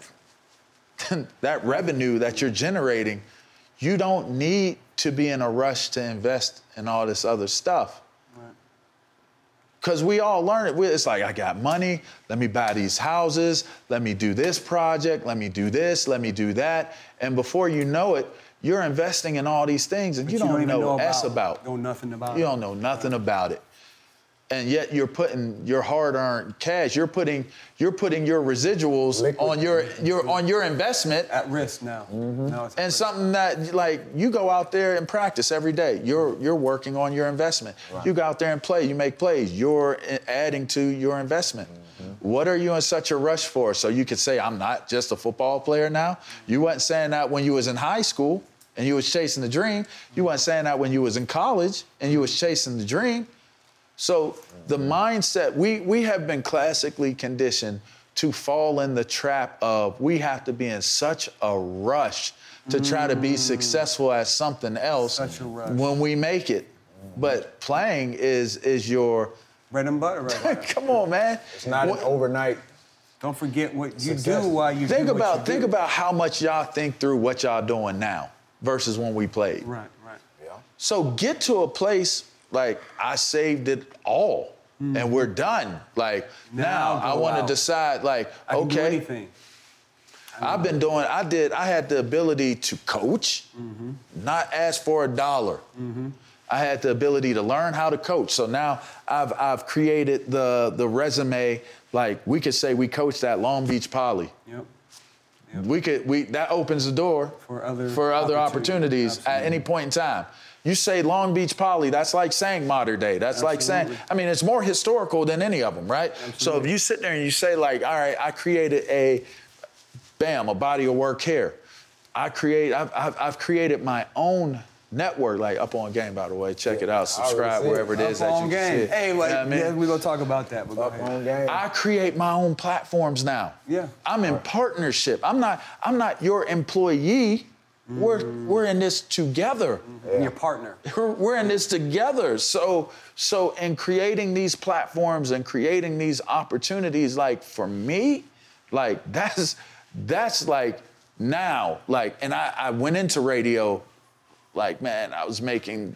D: revenue that you're generating, you don't need to be in a rush to invest in all this other stuff. Because we all learn it. It's like, I got money, let me buy these houses, let me do this project, let me do this, let me do that. And before you know it, you're investing in all these things and you don't know about.
B: Know nothing about it.
D: You don't know nothing about it. And yet you're putting your hard-earned cash, you're putting your residuals on your investment
B: at risk now. Now it's
D: and something that, like, you go out there and practice every day. You're working on your investment. Right. You go out there and play. You make plays. You're adding to your investment. What are you in such a rush for? So you could say, I'm not just a football player now. You weren't saying that when you was in high school and you was chasing the dream. You weren't saying that when you was in college and you was chasing the dream. So the mindset, we have been classically conditioned to fall in the trap of we have to be in such a rush to try to be successful at something else
B: Such a rush.
D: when we make it. But playing is your...
B: bread and butter right now.
D: Come on, man.
C: It's not an overnight.
B: Don't forget what you
C: Success.
B: do while you
D: Think
B: do what
D: about
B: you
D: think
B: do.
D: about how much y'all think through what y'all doing now versus when we played.
B: Right.
C: Yeah.
D: So get to a place like I saved it all and we're done. Like now I
B: go
D: want to
B: out.
D: decide like,
B: I can do
D: okay,
B: anything.
D: I had the ability to coach, not ask for a dollar. I had the ability to learn how to coach. So now I've created the resume, like we could say we coached at Long Beach Poly.
B: Yep.
D: That opens the door
B: For other
D: opportunities at any point in time. You say Long Beach Poly, that's like saying modern day. That's like saying, I mean, it's more historical than any of them, right?
B: Absolutely.
D: So if you sit there and you say like, all right, I created a body of work here. I've created my own network, like Up On Game, by the way. Check it out. Subscribe wherever it is that you can see it.
B: Hey,
D: You know what I mean?
B: yeah, we're going to talk about that. But go
C: Up
B: ahead.
C: on game.
D: I create my own platforms now.
B: Yeah.
D: I'm in partnership. I'm not your employee. We're in this together.
B: Your partner.
D: We're in this together. So in creating these platforms and creating these opportunities, like for me, like that's like now, like, and I went into radio, like, man, I was making,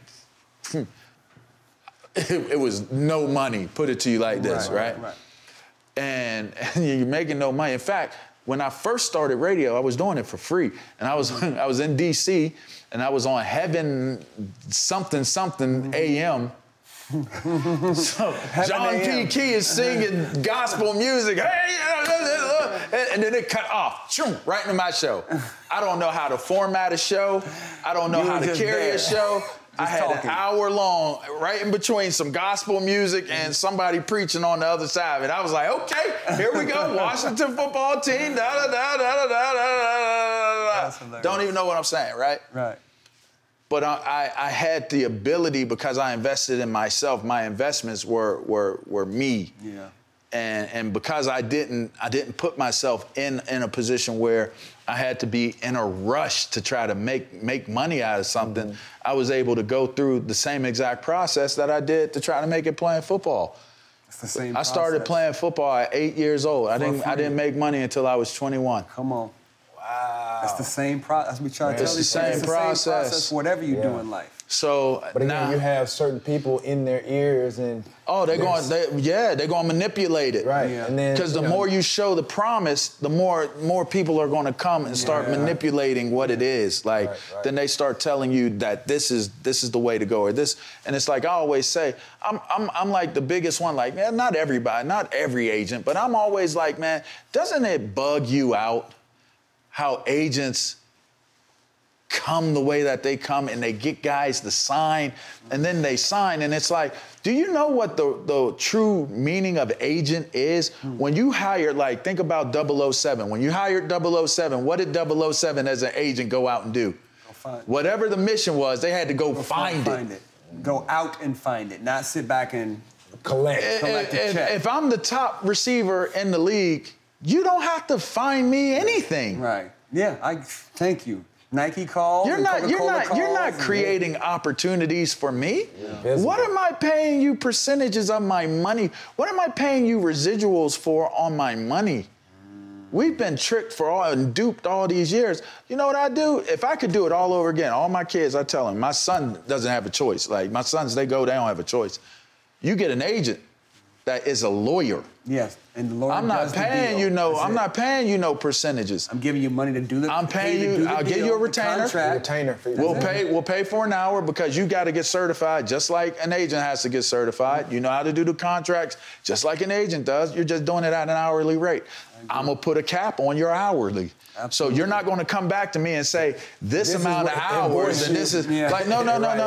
D: it was no money, put it to you like this, right?
B: Right.
D: And you're making no money. In fact, when I first started radio, I was doing it for free. And I was in DC and I was on Heaven something AM. So John P. Key is singing gospel music. Hey, and then it cut off, right into my show. I don't know how to format a show. I don't know how to carry a show. I had an hour long, right in between some gospel music and somebody preaching on the other side of it. I was like, okay, here we go, Washington football team, da da da da da da da. Don't even know what I'm saying, right?
B: Right.
D: But I had the ability because I invested in myself. My investments were me.
B: Yeah.
D: And because I didn't put myself in a position where I had to be in a rush to try to make money out of something, I was able to go through the same exact process that I did to try to make it playing football.
B: It's the same
D: I started playing football at 8 years old. I didn't make money until I was 21.
B: Come on.
C: Wow.
B: It's the same process. We try to tell
D: It's the
B: you.
D: same
B: It's the
D: process.
B: same process, whatever you do in life.
D: So
C: But again,
D: now
C: you have certain people in their ears and
D: they're going to manipulate it.
C: right.
B: Yeah.
C: And then
D: Because the more you show the promise, the more people are going to come and start manipulating what it is. Like then they start telling you that this is the way to go or this. And it's like I always say, I'm like the biggest one. Like, man, not everybody, not every agent, but I'm always like, man, doesn't it bug you out how agents come the way that they come and they get guys to sign and then they sign and it's like, do you know what the true meaning of agent is? When you hire, like think about 007. When you hired 007, what did 007 as an agent go out and do? Whatever the mission was, they had to go find it.
B: Go out and find it, not sit back and
C: collect
B: a check.
D: If I'm the top receiver in the league, you don't have to find me anything.
B: Right. Yeah, thank you. Nike calls.
D: You're not creating opportunities for me.
C: Yeah.
D: What am I paying you percentages of my money? What am I paying you residuals for on my money? We've been tricked and duped all these years. You know what I do? If I could do it all over again, all my kids, I tell them, my son doesn't have a choice. Like my sons, they don't have a choice. You get an agent that is a lawyer.
B: Yes, and the lawyer
D: I'm not paying you no percentages.
B: I'm giving you money to do the.
D: I'm paying you. I'll give you a retainer. We'll pay for an hour because you got to get certified, just like an agent has to get certified. You know how to do the contracts, just like an agent does. You're just doing it at an hourly rate. I'm gonna put a cap on your hourly.
B: Absolutely.
D: So you're not going to come back to me and say this amount of hours and this is like no.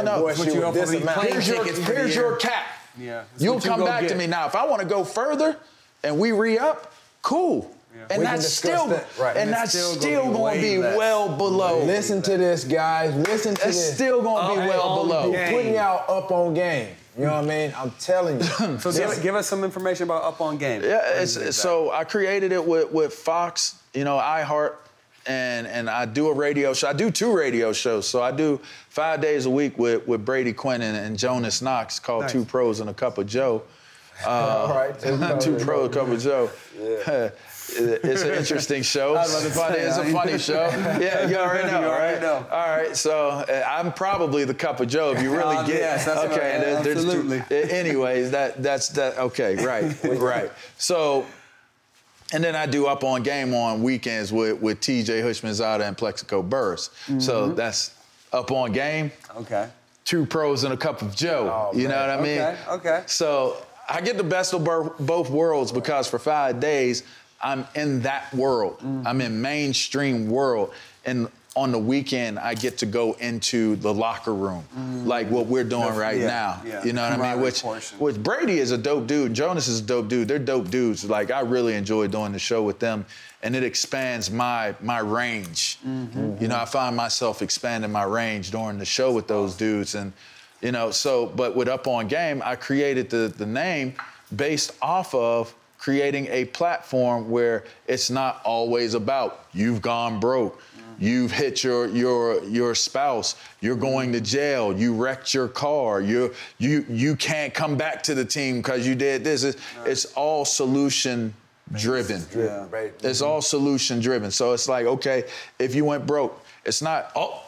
D: Here's your cap.
B: Yeah.
D: You'll come back to me now. If I want to go further and we re-up, cool. Yeah. And that's still going to be well below.
C: Listen to this, guys. Listen to this.
D: It's still going to be well below.
C: Putting y'all up on game. You know what I mean? I'm telling you.
B: So give us some information about Up on Game.
D: Yeah, so I created it with Fox, iHeart, and I do a radio show. I do 2 radio shows. So I do 5 days a week with Brady Quinn and Jonas Knox called 2 Pros and a Cup of Joe.
C: All right.
D: 2 Pros, Cup of Joe. Yeah. It's an interesting show. It's a funny show. Yeah, you already know, right? All right, so I'm probably the Cup of Joe if you really get.
B: Yes, that's
D: okay,
B: right. Absolutely.
D: Anyways, that's that. Okay, right. So, and then I do Up on Game on weekends with T.J. Houshmandzadeh and Plexico Burress. Mm-hmm. So that's Up on Game.
B: Okay.
D: 2 Pros and a Cup of Joe. You know what I mean?
B: Okay.
D: So I get the best of both worlds because for 5 days, I'm in that world. I'm in mainstream world. And on the weekend, I get to go into the locker room, like what we're doing right now.
B: Yeah.
D: You know what I mean? Which Brady is a dope dude. Jonas is a dope dude. They're dope dudes. Like, I really enjoy doing the show with them. And it expands my range. Mm-hmm. I find myself expanding my range during the show with those dudes. And, but with Up on Game, I created the name based off of creating a platform where it's not always about you've gone broke, you've hit your spouse, you're going to jail, you wrecked your car, you can't come back to the team because you did this. It's all solution driven. It's all solution driven. So it's like, okay, if you went broke, it's not,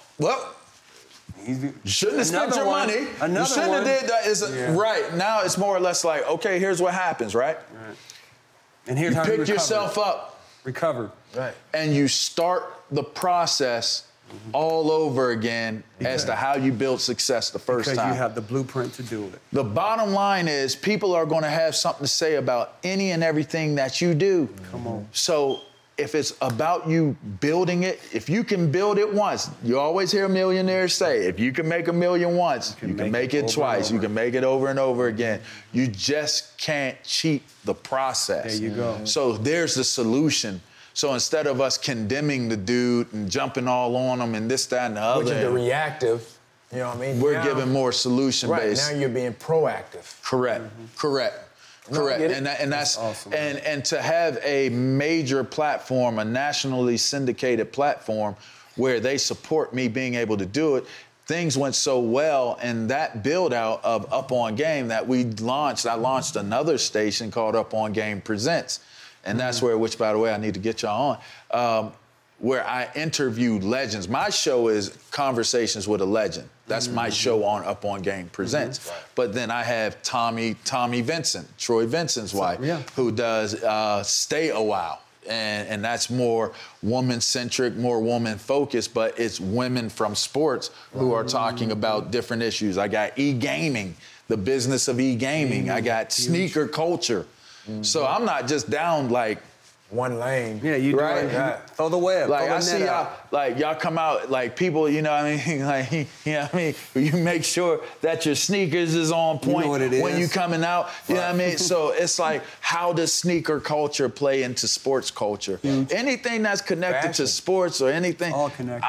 D: you shouldn't have spent your money. You shouldn't have did that. Right. Now it's more or less like, okay, here's what happens, right?
B: And here's how
D: you pick yourself up
B: Recovered.
C: Right.
D: And you start the process all over again as to how you build success the first
B: Because
D: time.
B: you have the blueprint to do it.
D: The bottom line is people are going to have something to say about any and everything that you do.
B: Come on.
D: So if it's about you building it, if you can build it once, you always hear millionaires say, if you can make $1 million once, you can make it twice, you can make it over and over again. You just can't cheat the process.
B: There you go.
D: So there's the solution. So instead of us condemning the dude and jumping all on him and this, that, and the other,
C: Which is the reactive, you know what I mean?
D: we're
C: Now-
D: giving more solution-based.
C: Right, now you're being proactive.
D: Correct. Correct.
C: No, I
D: Correct.
C: get it.
D: And that's
B: awesome,
D: and to have a major platform, a nationally syndicated platform where they support me being able to do it. Things went so well in that build out of Up On Game that I launched another station called Up On Game Presents. And that's which by the way, I need to get y'all on, where I interview legends. My show is Conversations with a Legend. That's my show on Up On Game Presents.
C: Right.
D: But then I have Tommy Vincent, Troy Vincent's wife, who does Stay a While. And that's more woman-centric, more woman-focused, but it's women from sports who are talking about different issues. I got e-gaming, the business of e-gaming. I got sneaker culture. So I'm not just down like,
C: One lane.
B: Yeah, you
D: Right.
B: do it. Throw the web.
D: like
B: throw the
D: I see
B: net
D: y'all,
B: out.
D: like y'all come out, like people, you know what I mean? Like, you know what I mean? You make sure that your sneakers is on point
B: know what it
D: when you
B: is.
D: coming out. You know what I mean? So it's like, how does sneaker culture play into sports culture? Anything that's connected to
C: Fashion.
D: sports or anything,
B: All connected.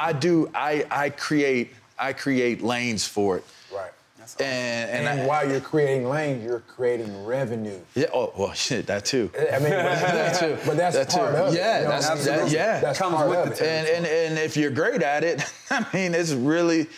D: I create lanes for it.
C: Right.
D: And
C: While you're creating lanes, you're creating revenue.
D: yeah, oh, well, shit, that too.
C: I mean,
D: That too.
C: but that's
D: That too.
C: part of it.
D: Yeah,
C: you know
D: that's-
C: what I mean?
D: that- yeah.
C: That's
B: Comes
C: part
B: with
C: of
B: the
C: it.
D: And if you're great at it, I mean, it's really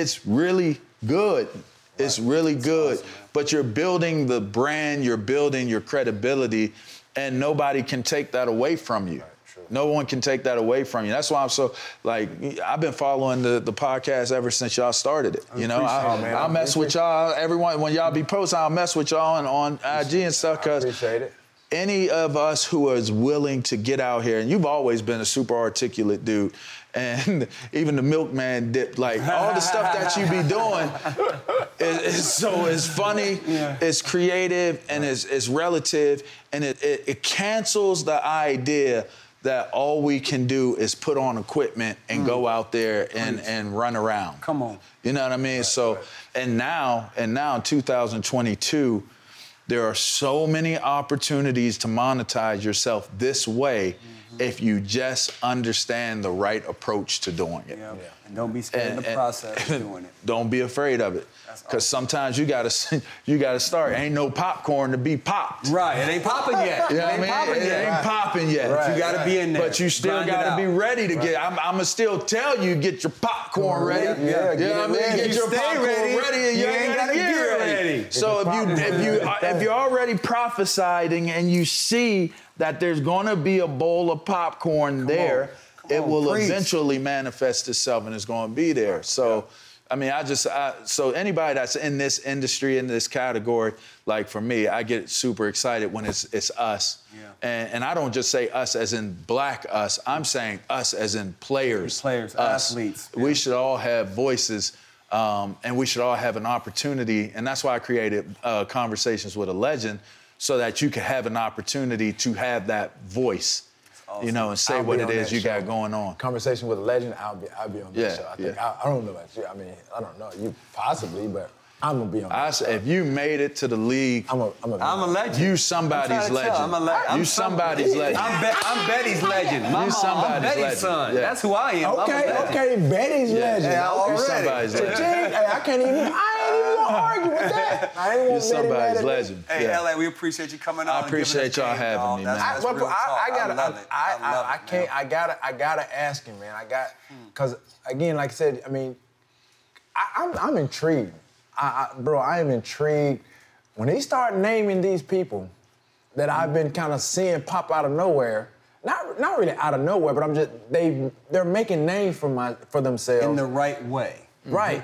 D: good. It's really good.
B: awesome, man.
D: But you're building the brand, you're building your credibility, and nobody can take that away from you.
C: true.
D: No one can take that away from you. That's why I'm so, like, I've been following the podcast ever since y'all started it. You know, I mess with y'all, everyone, when y'all be posting, I'll mess with y'all on IG and stuff,
C: I
D: because
C: appreciate it.
D: any of us who is willing to get out here, and you've always been a super articulate dude, and even the milkman dip, like all the stuff that you be doing it's funny, it's creative, and it's relative, and it cancels the idea that all we can do is put on equipment and go out there and run around.
B: Come on.
D: You know what I mean? And now in 2022, there are so many opportunities to monetize yourself this way if you just understand the right approach to doing it.
B: Yeah. And don't be scared in the process of doing it.
D: Don't be afraid of it. Because sometimes you gotta start. Ain't no popcorn to be popped.
B: Right. It ain't popping yet.
D: You know what I mean? It ain't popping yet.
B: But you got to be in there.
D: But you still
B: Grind it
D: got to
B: out.
D: be ready to get. I'm gonna still tell you, get your popcorn ready.
C: Yeah,
D: You know what I mean?
C: get
D: Get
C: it
D: your
B: ready.
D: popcorn
B: Stay ready.
D: and you ain't gotta get ready. So if you're already prophesying and you see that there's gonna be a bowl of popcorn there, it will
B: preach.
D: eventually manifest itself and it's gonna be there. So. I mean, so anybody that's in this industry, in this category, like for me, I get super excited when it's us.
B: Yeah.
D: And I don't just say us as in black us, I'm saying us as in players.
B: Players,
D: us.
B: athletes.
D: We should all have voices, and we should all have an opportunity. And that's why I created Conversations with a Legend, so that you can have an opportunity to have that voice. You know, and say
C: I'll
D: what
C: be
D: it
C: on
D: is
C: that
D: you got
C: show.
D: going on.
C: Conversation with a legend, I'll be on
D: Yeah,
C: that show. I think
D: yeah.
C: I don't know about you. I mean, I don't know. You possibly, but I'm gonna be on
D: I
C: that
D: say,
C: show.
D: if you made it to the league,
C: I'm a
B: legend.
D: you somebody's
B: I'm trying to
D: legend.
B: tell, I'm a legend.
D: You somebody's legend.
B: I'm Betty's legend. My
D: You
B: mom,
D: somebody's
B: I'm Betty's
D: legend.
B: son.
D: Yeah.
B: That's who I am. I'm a legend.
C: Okay, Betty's legend.
B: Yeah,
C: okay.
B: already.
D: Somebody's legend.
C: Hey, I ain't even gonna argue with that. I ain't
D: You're
C: gonna let him
D: somebody's
C: mad at me.
D: legend.
B: Hey,
D: Yeah.
B: LA, we appreciate you coming on.
D: I
B: and giving us
D: appreciate y'all
B: game,
D: having
B: dog.
D: me,
B: That's-
D: man.
B: that's
C: But
B: real talk.
C: I gotta,
B: love it.
C: I gotta ask him, man. Cause again, like I said, I mean, I'm intrigued. Bro, I am intrigued. When he started naming these people that I've been kind of seeing pop out of nowhere, not really out of nowhere, but I'm just they're making names for themselves
B: In the right way.
C: right,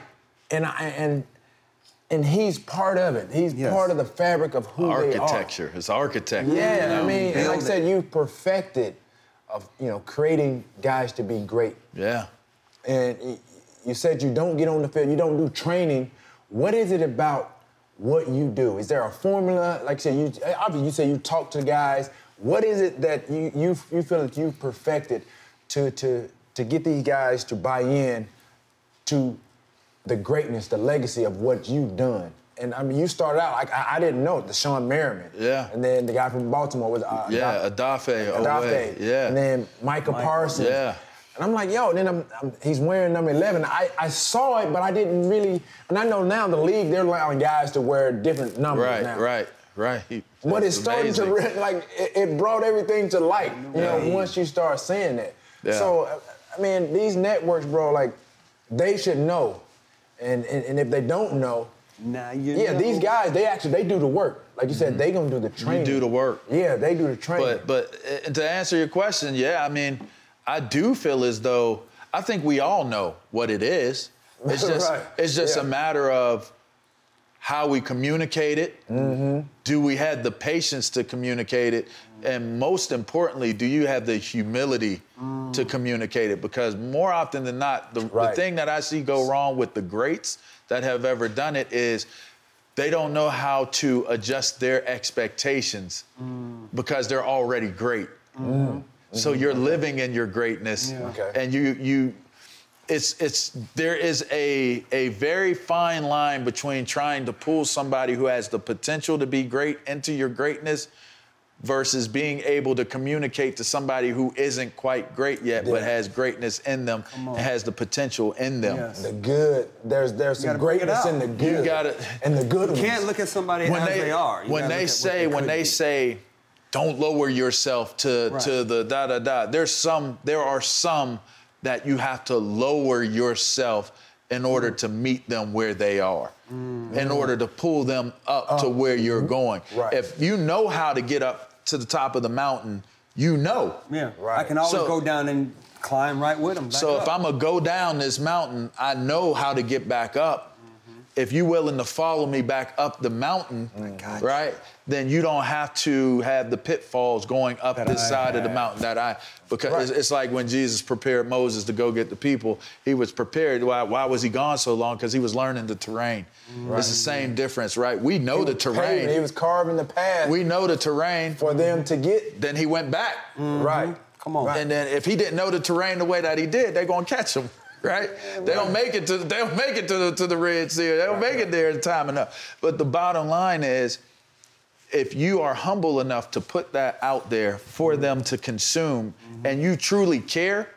C: and he's part of it. He's
B: Yes.
C: part of the fabric of who they are.
D: Architecture. It's architecture.
C: Yeah,
D: you know?
C: I mean, and like I
B: Build
C: said,
B: it.
C: you perfected creating guys to be great.
D: Yeah.
C: And you said you don't get on the field, you don't do training. What is it about what you do? Is there a formula? Like I said, obviously you say you talk to guys. What is it that you feel like you've perfected to get these guys to buy in to the greatness, the legacy of what you've done? And I mean, you started out, like, I didn't know, Deshaun Merriman.
D: Yeah.
C: And then the guy from Baltimore was
D: Odafe. Yeah.
C: And then Micah Parsons.
D: Yeah.
C: And I'm like, yo, and then he's wearing number 11. I saw it, but I didn't really, and I know now the league, they're allowing guys to wear different numbers now.
D: Right.
C: But it's starting to, it brought everything to light, once you start saying that.
D: Yeah.
C: So, I mean, these networks, bro, like, they should know. And if they don't know,
B: now you know.
C: these guys, they do the work. Like you said, they gonna do the training.
D: You do the work.
C: Yeah, they do the training.
D: But to answer your question, I mean, I do feel as though, I think we all know what it is. It's just, it's just a matter of how we communicate it. Mm-hmm. Do we have the patience to communicate it? And most importantly, do you have the humility to communicate it? Because more often than not, the thing that I see go wrong with the greats that have ever done it is they don't know how to adjust their expectations because they're already great. Mm-hmm. So you're living in your greatness, and there is a very fine line between trying to pull somebody who has the potential to be great into your greatness versus being able to communicate to somebody who isn't quite great yet but has greatness in them and has the potential in them.
B: Yes.
C: The good, there's some greatness in the good.
D: You gotta,
C: and the good ones.
B: You can't look at somebody as they are.
D: When they say, don't lower yourself to the da-da-da, there are some that you have to lower yourself in order to meet them where they are, in order to pull them up to where you're going. Right. If you know how to get up to the top of the mountain, you know.
B: Yeah, right. I can always go down and climb right with them.
D: So if I'm going to go down this mountain, I know how to get back up. If you're willing to follow me back up the mountain, right, then you don't have to have the pitfalls going up this side of the mountain because it's like when Jesus prepared Moses to go get the people, he was prepared. Why was he gone so long? Because he was learning the terrain. Right. It's the same difference, right? We know the terrain.
C: He was carving the path.
D: We know the terrain.
C: For them to get.
D: Then he went back.
B: Mm-hmm. Right. Come on.
D: Right. And then if he didn't know the terrain the way that he did, they're going to catch him. Right? They don't make it to the Red Sea. They don't make it there in time enough. But the bottom line is, if you are humble enough to put that out there for them to consume, and you truly care,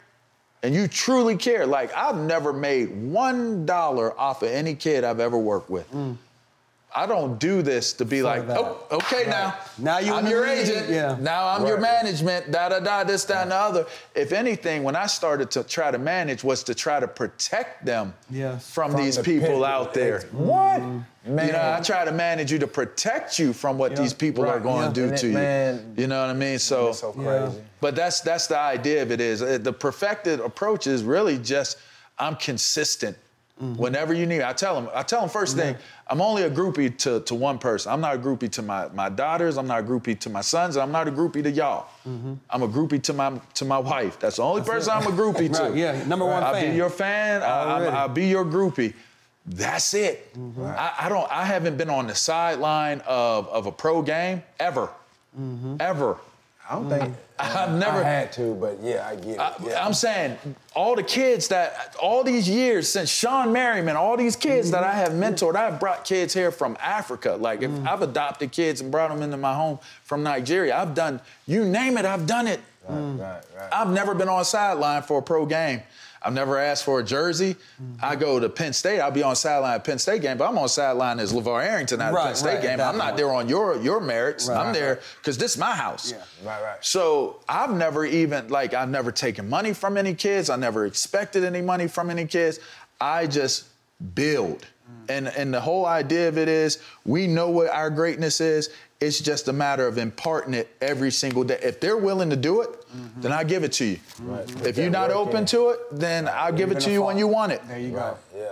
D: like I've never made $1 off of any kid I've ever worked with. I don't do this to be like, okay, now I'm your agent. Yeah. Now I'm your management, this, that, and the other. If anything, when I started to try to manage was to try to protect them from these people out there.
C: What?
D: Man. I try to manage you to protect you from what these people are going to do to you. You know what I mean? So
C: crazy.
D: But that's the idea of it is. The perfected approach is really just, I'm consistent. Whenever you need, I tell them first thing, I'm only a groupie to one person. I'm not a groupie to my daughters. I'm not a groupie to my sons. I'm not a groupie to y'all. I'm a groupie to my wife. That's the only person I'm a groupie to.
B: Right, yeah, number one fan.
D: I'll be your fan. I'll be your groupie. That's it. I haven't been on the sideline of a pro game ever. Ever.
C: I don't think
D: I've never
C: had to, but I get it.
D: I'm saying all the kids all these years since Sean Merriman, all these kids that I have mentored, I've brought kids here from Africa. Like if I've adopted kids and brought them into my home from Nigeria. I've done, you name it, I've done it.
C: Right.
D: I've never been on sideline for a pro game. I've never asked for a jersey. I go to Penn State. I'll be on sideline at Penn State game, but I'm on sideline as LeVar Arrington at Penn State game. I'm not there on your merits. I'm there because this is my house.
C: Yeah. Right.
D: So I've never taken money from any kids. I never expected any money from any kids. I just build. And the whole idea of it is we know what our greatness is. It's just a matter of imparting it every single day. If they're willing to do it, then I give it to you. If you're not open to it, then I'll give it to you when you want it.
B: There you go.
C: Yeah.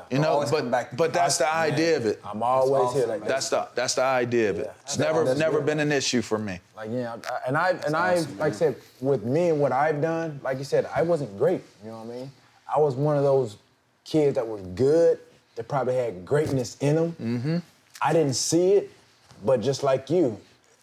D: You know,
B: always come back
D: but that's the idea of it.
C: I'm always
B: awesome,
C: here like
B: man.
C: that.
D: That's the idea of it. It's never been an issue for me.
C: Like, yeah, like I said, with me and what I've done, like you said, I wasn't great, you know what I mean? I was one of those kids that were good, that probably had greatness in them.
D: Mm-hmm.
C: I didn't see it, but just like you,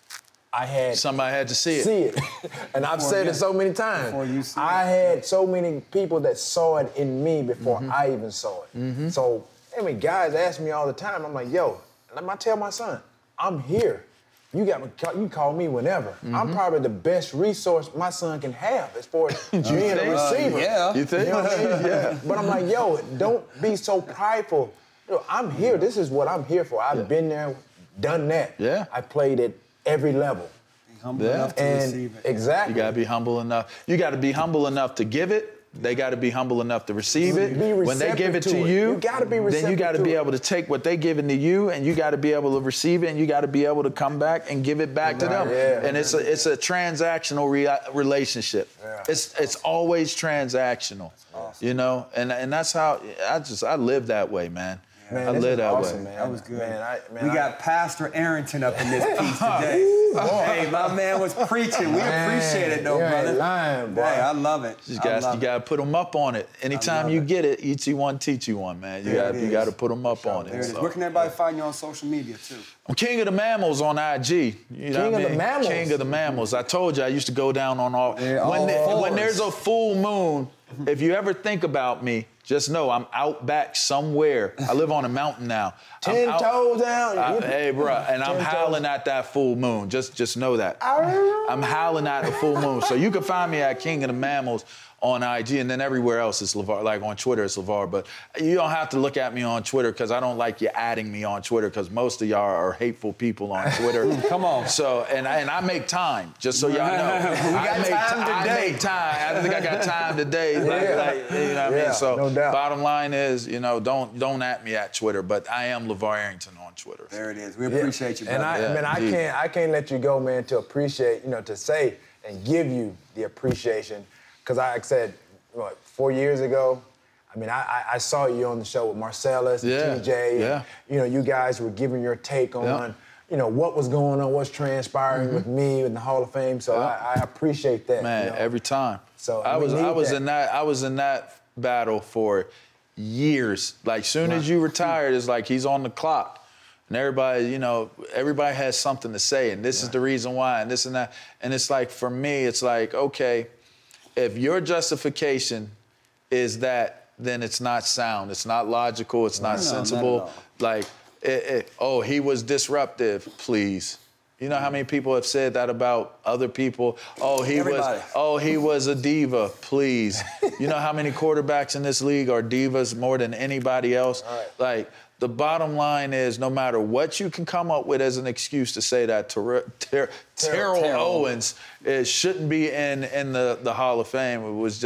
D: Somebody had to see it.
C: See it. And I've said it so many times.
B: Before you see
C: I had so many people that saw it in me before I even saw it.
D: Mm-hmm.
C: So, I mean, guys ask me all the time, I'm like, yo, I tell my son, I'm here. You can call me whenever.
D: Mm-hmm.
C: I'm probably the best resource my son can have as far as being a receiver.
B: yeah.
D: You think?
C: You know what I mean? Yeah. But I'm like, yo, don't be so prideful. Yo, I'm here. This is what I'm here for. I've been there, done that.
D: Yeah.
C: I played at every level.
B: Be humble enough to receive it.
C: Exactly.
D: You gotta be humble enough. You gotta be humble enough to give it. They gotta be humble enough to receive it.
C: Be
D: When they give it
C: receptive
D: to
C: to it.
D: you,
C: You gotta be
D: then you
C: receptive
D: gotta
C: to
D: be
C: it.
D: able to take what they giving to you, and you gotta be able to receive it, and you gotta be able to come back and give it back to them.
C: Yeah.
D: And it's a transactional relationship.
C: Yeah.
D: It's always transactional. You know, and that's how I live that way, man.
C: Man,
D: I
C: this
D: live
C: is
D: that
C: awesome,
D: way.
C: man.
B: That was good.
C: Man,
B: We got Pastor Arrington up in this piece today. Hey, my man was preaching. We appreciate it, though,
C: you ain't
B: brother.
C: lying, boy.
B: Hey, I love it.
D: You
B: I love
D: gotta put them up on it. Anytime you get it, eat you one, teach you one, man.
B: There it
D: You
B: is.
D: gotta put them up on
B: There
D: it.
B: it is.
D: So.
B: Where can everybody find you on social media, too?
D: I'm King of the Mammals on IG. You know
C: King
D: what I
C: of the
D: mean?
C: Mammals?
D: King of the Mammals. I told you I used to go down on all.
B: Yeah, all
D: When
B: fours.
D: there's a full moon, if you ever think about me, just know I'm out back somewhere. I live on a mountain now.
C: 10 toes down.
D: Hey, bro, and I'm
C: 10 toes.
D: howling at that full moon. Just know that. I'm howling at the full moon. So you can find me at King of the Mammals on IG, and then everywhere else is LeVar. Like on Twitter, it's LeVar. But you don't have to look at me on Twitter because I don't like you adding me on Twitter because most of y'all are hateful people on Twitter.
B: Come on.
D: So and I make time, just so y'all know.
B: got time today.
D: I make time. I think I got time today. Like, you know what I mean?
C: Yeah,
D: So
C: no doubt.
D: bottom line is, don't at me at Twitter, but I am LeVar Arrington on Twitter.
B: There it is. We appreciate you,
C: And
B: brother.
C: I can't let you go, man, to appreciate, to say and give you the appreciation. Because like I said, 4 years ago, I saw you on the show with Marcellus,
D: Yeah,
C: and TJ.
D: yeah.
C: And, you guys were giving your take on, what was going on, what's transpiring with me in the Hall of Fame. So I appreciate that.
D: Man, every time.
C: So
D: I
C: we
D: was
C: need
D: I was in that battle for years. Like soon as you retired, it's like he's on the clock. And everybody has something to say, and this is the reason why, and this and that. And it's like, for me, it's like, okay, if your justification is that, then it's not sound, it's not logical, it's not sensible.
B: Not at all.
D: Like, he was disruptive, please. You know how many people have said that about other people? He was a diva, please. You know how many quarterbacks in this league are divas more than anybody else?
C: Right.
D: Like, the bottom line is, no matter what you can come up with as an excuse to say that Terrell Owens shouldn't be in the Hall of Fame,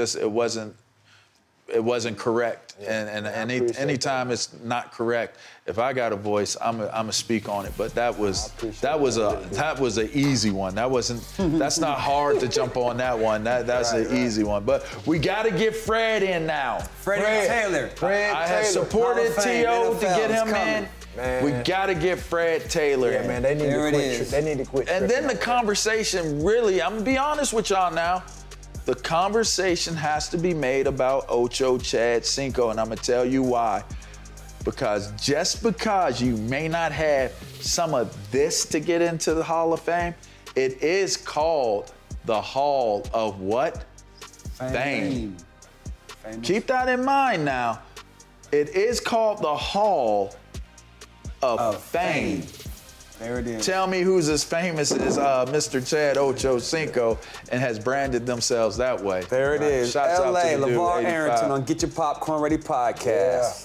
D: it wasn't correct.
C: Yeah,
D: And
C: I appreciate
D: anytime it's not correct, if I got a voice, I'm a speak on it. But that was an easy one. That's not hard to jump on that one. That's an easy one. But we got to get Fred in now.
B: Freddie Taylor.
D: I have supported
B: Hall of Fame,
D: T.O. to get
B: NFL 's
D: him
B: coming.
D: in.
C: Man.
D: We got to get Fred Taylor
C: Yeah,
D: in.
C: man, they need
B: There
C: to
B: it
C: quit.
B: is.
C: They need to quit.
D: And then the
C: tripping.
D: conversation really, I'm gonna be honest with y'all now, the conversation has to be made about Ocho Chad Cinco, and I'm gonna tell you why. Because just because you may not have some of this to get into the Hall of Fame, it is called the Hall of what? Fame. Keep that in mind now. It is called the Hall of Fame.
B: There it is.
D: Tell me who's as famous as Mr. Chad Ocho Cinco and has branded themselves that way.
B: There it is.
D: Shouts out
B: LA,
D: to the dude,
B: LeVar
D: 85.
B: Arrington on Get Your Popcorn Ready podcast.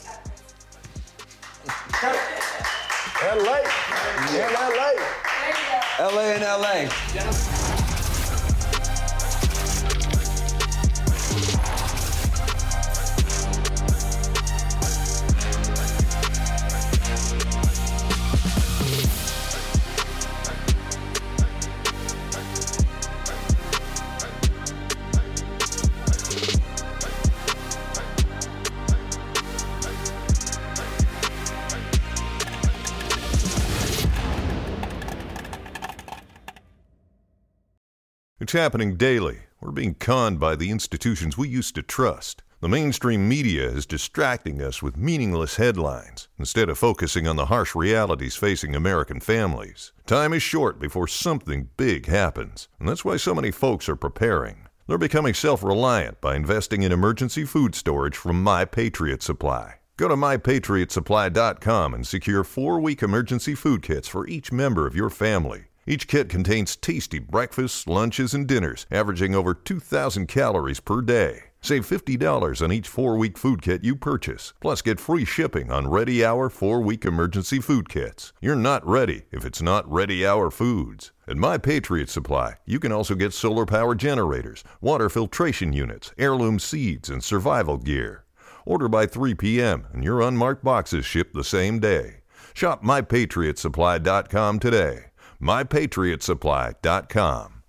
C: LA.
B: LA and LA.
F: It's happening daily. We're being conned by the institutions we used to trust. The mainstream media is distracting us with meaningless headlines instead of focusing on the harsh realities facing American families. Time is short before something big happens, and that's why so many folks are preparing. They're becoming self-reliant by investing in emergency food storage from My Patriot Supply. Go to MyPatriotSupply.com and secure 4-week emergency food kits for each member of your family. Each kit contains tasty breakfasts, lunches, and dinners, averaging over 2,000 calories per day. Save $50 on each 4-week food kit you purchase. Plus, get free shipping on Ready Hour 4-week emergency food kits. You're not ready if it's not Ready Hour foods. At My Patriot Supply, you can also get solar power generators, water filtration units, heirloom seeds, and survival gear. Order by 3 p.m. and your unmarked boxes ship the same day. Shop MyPatriotSupply.com today. MyPatriotSupply.com.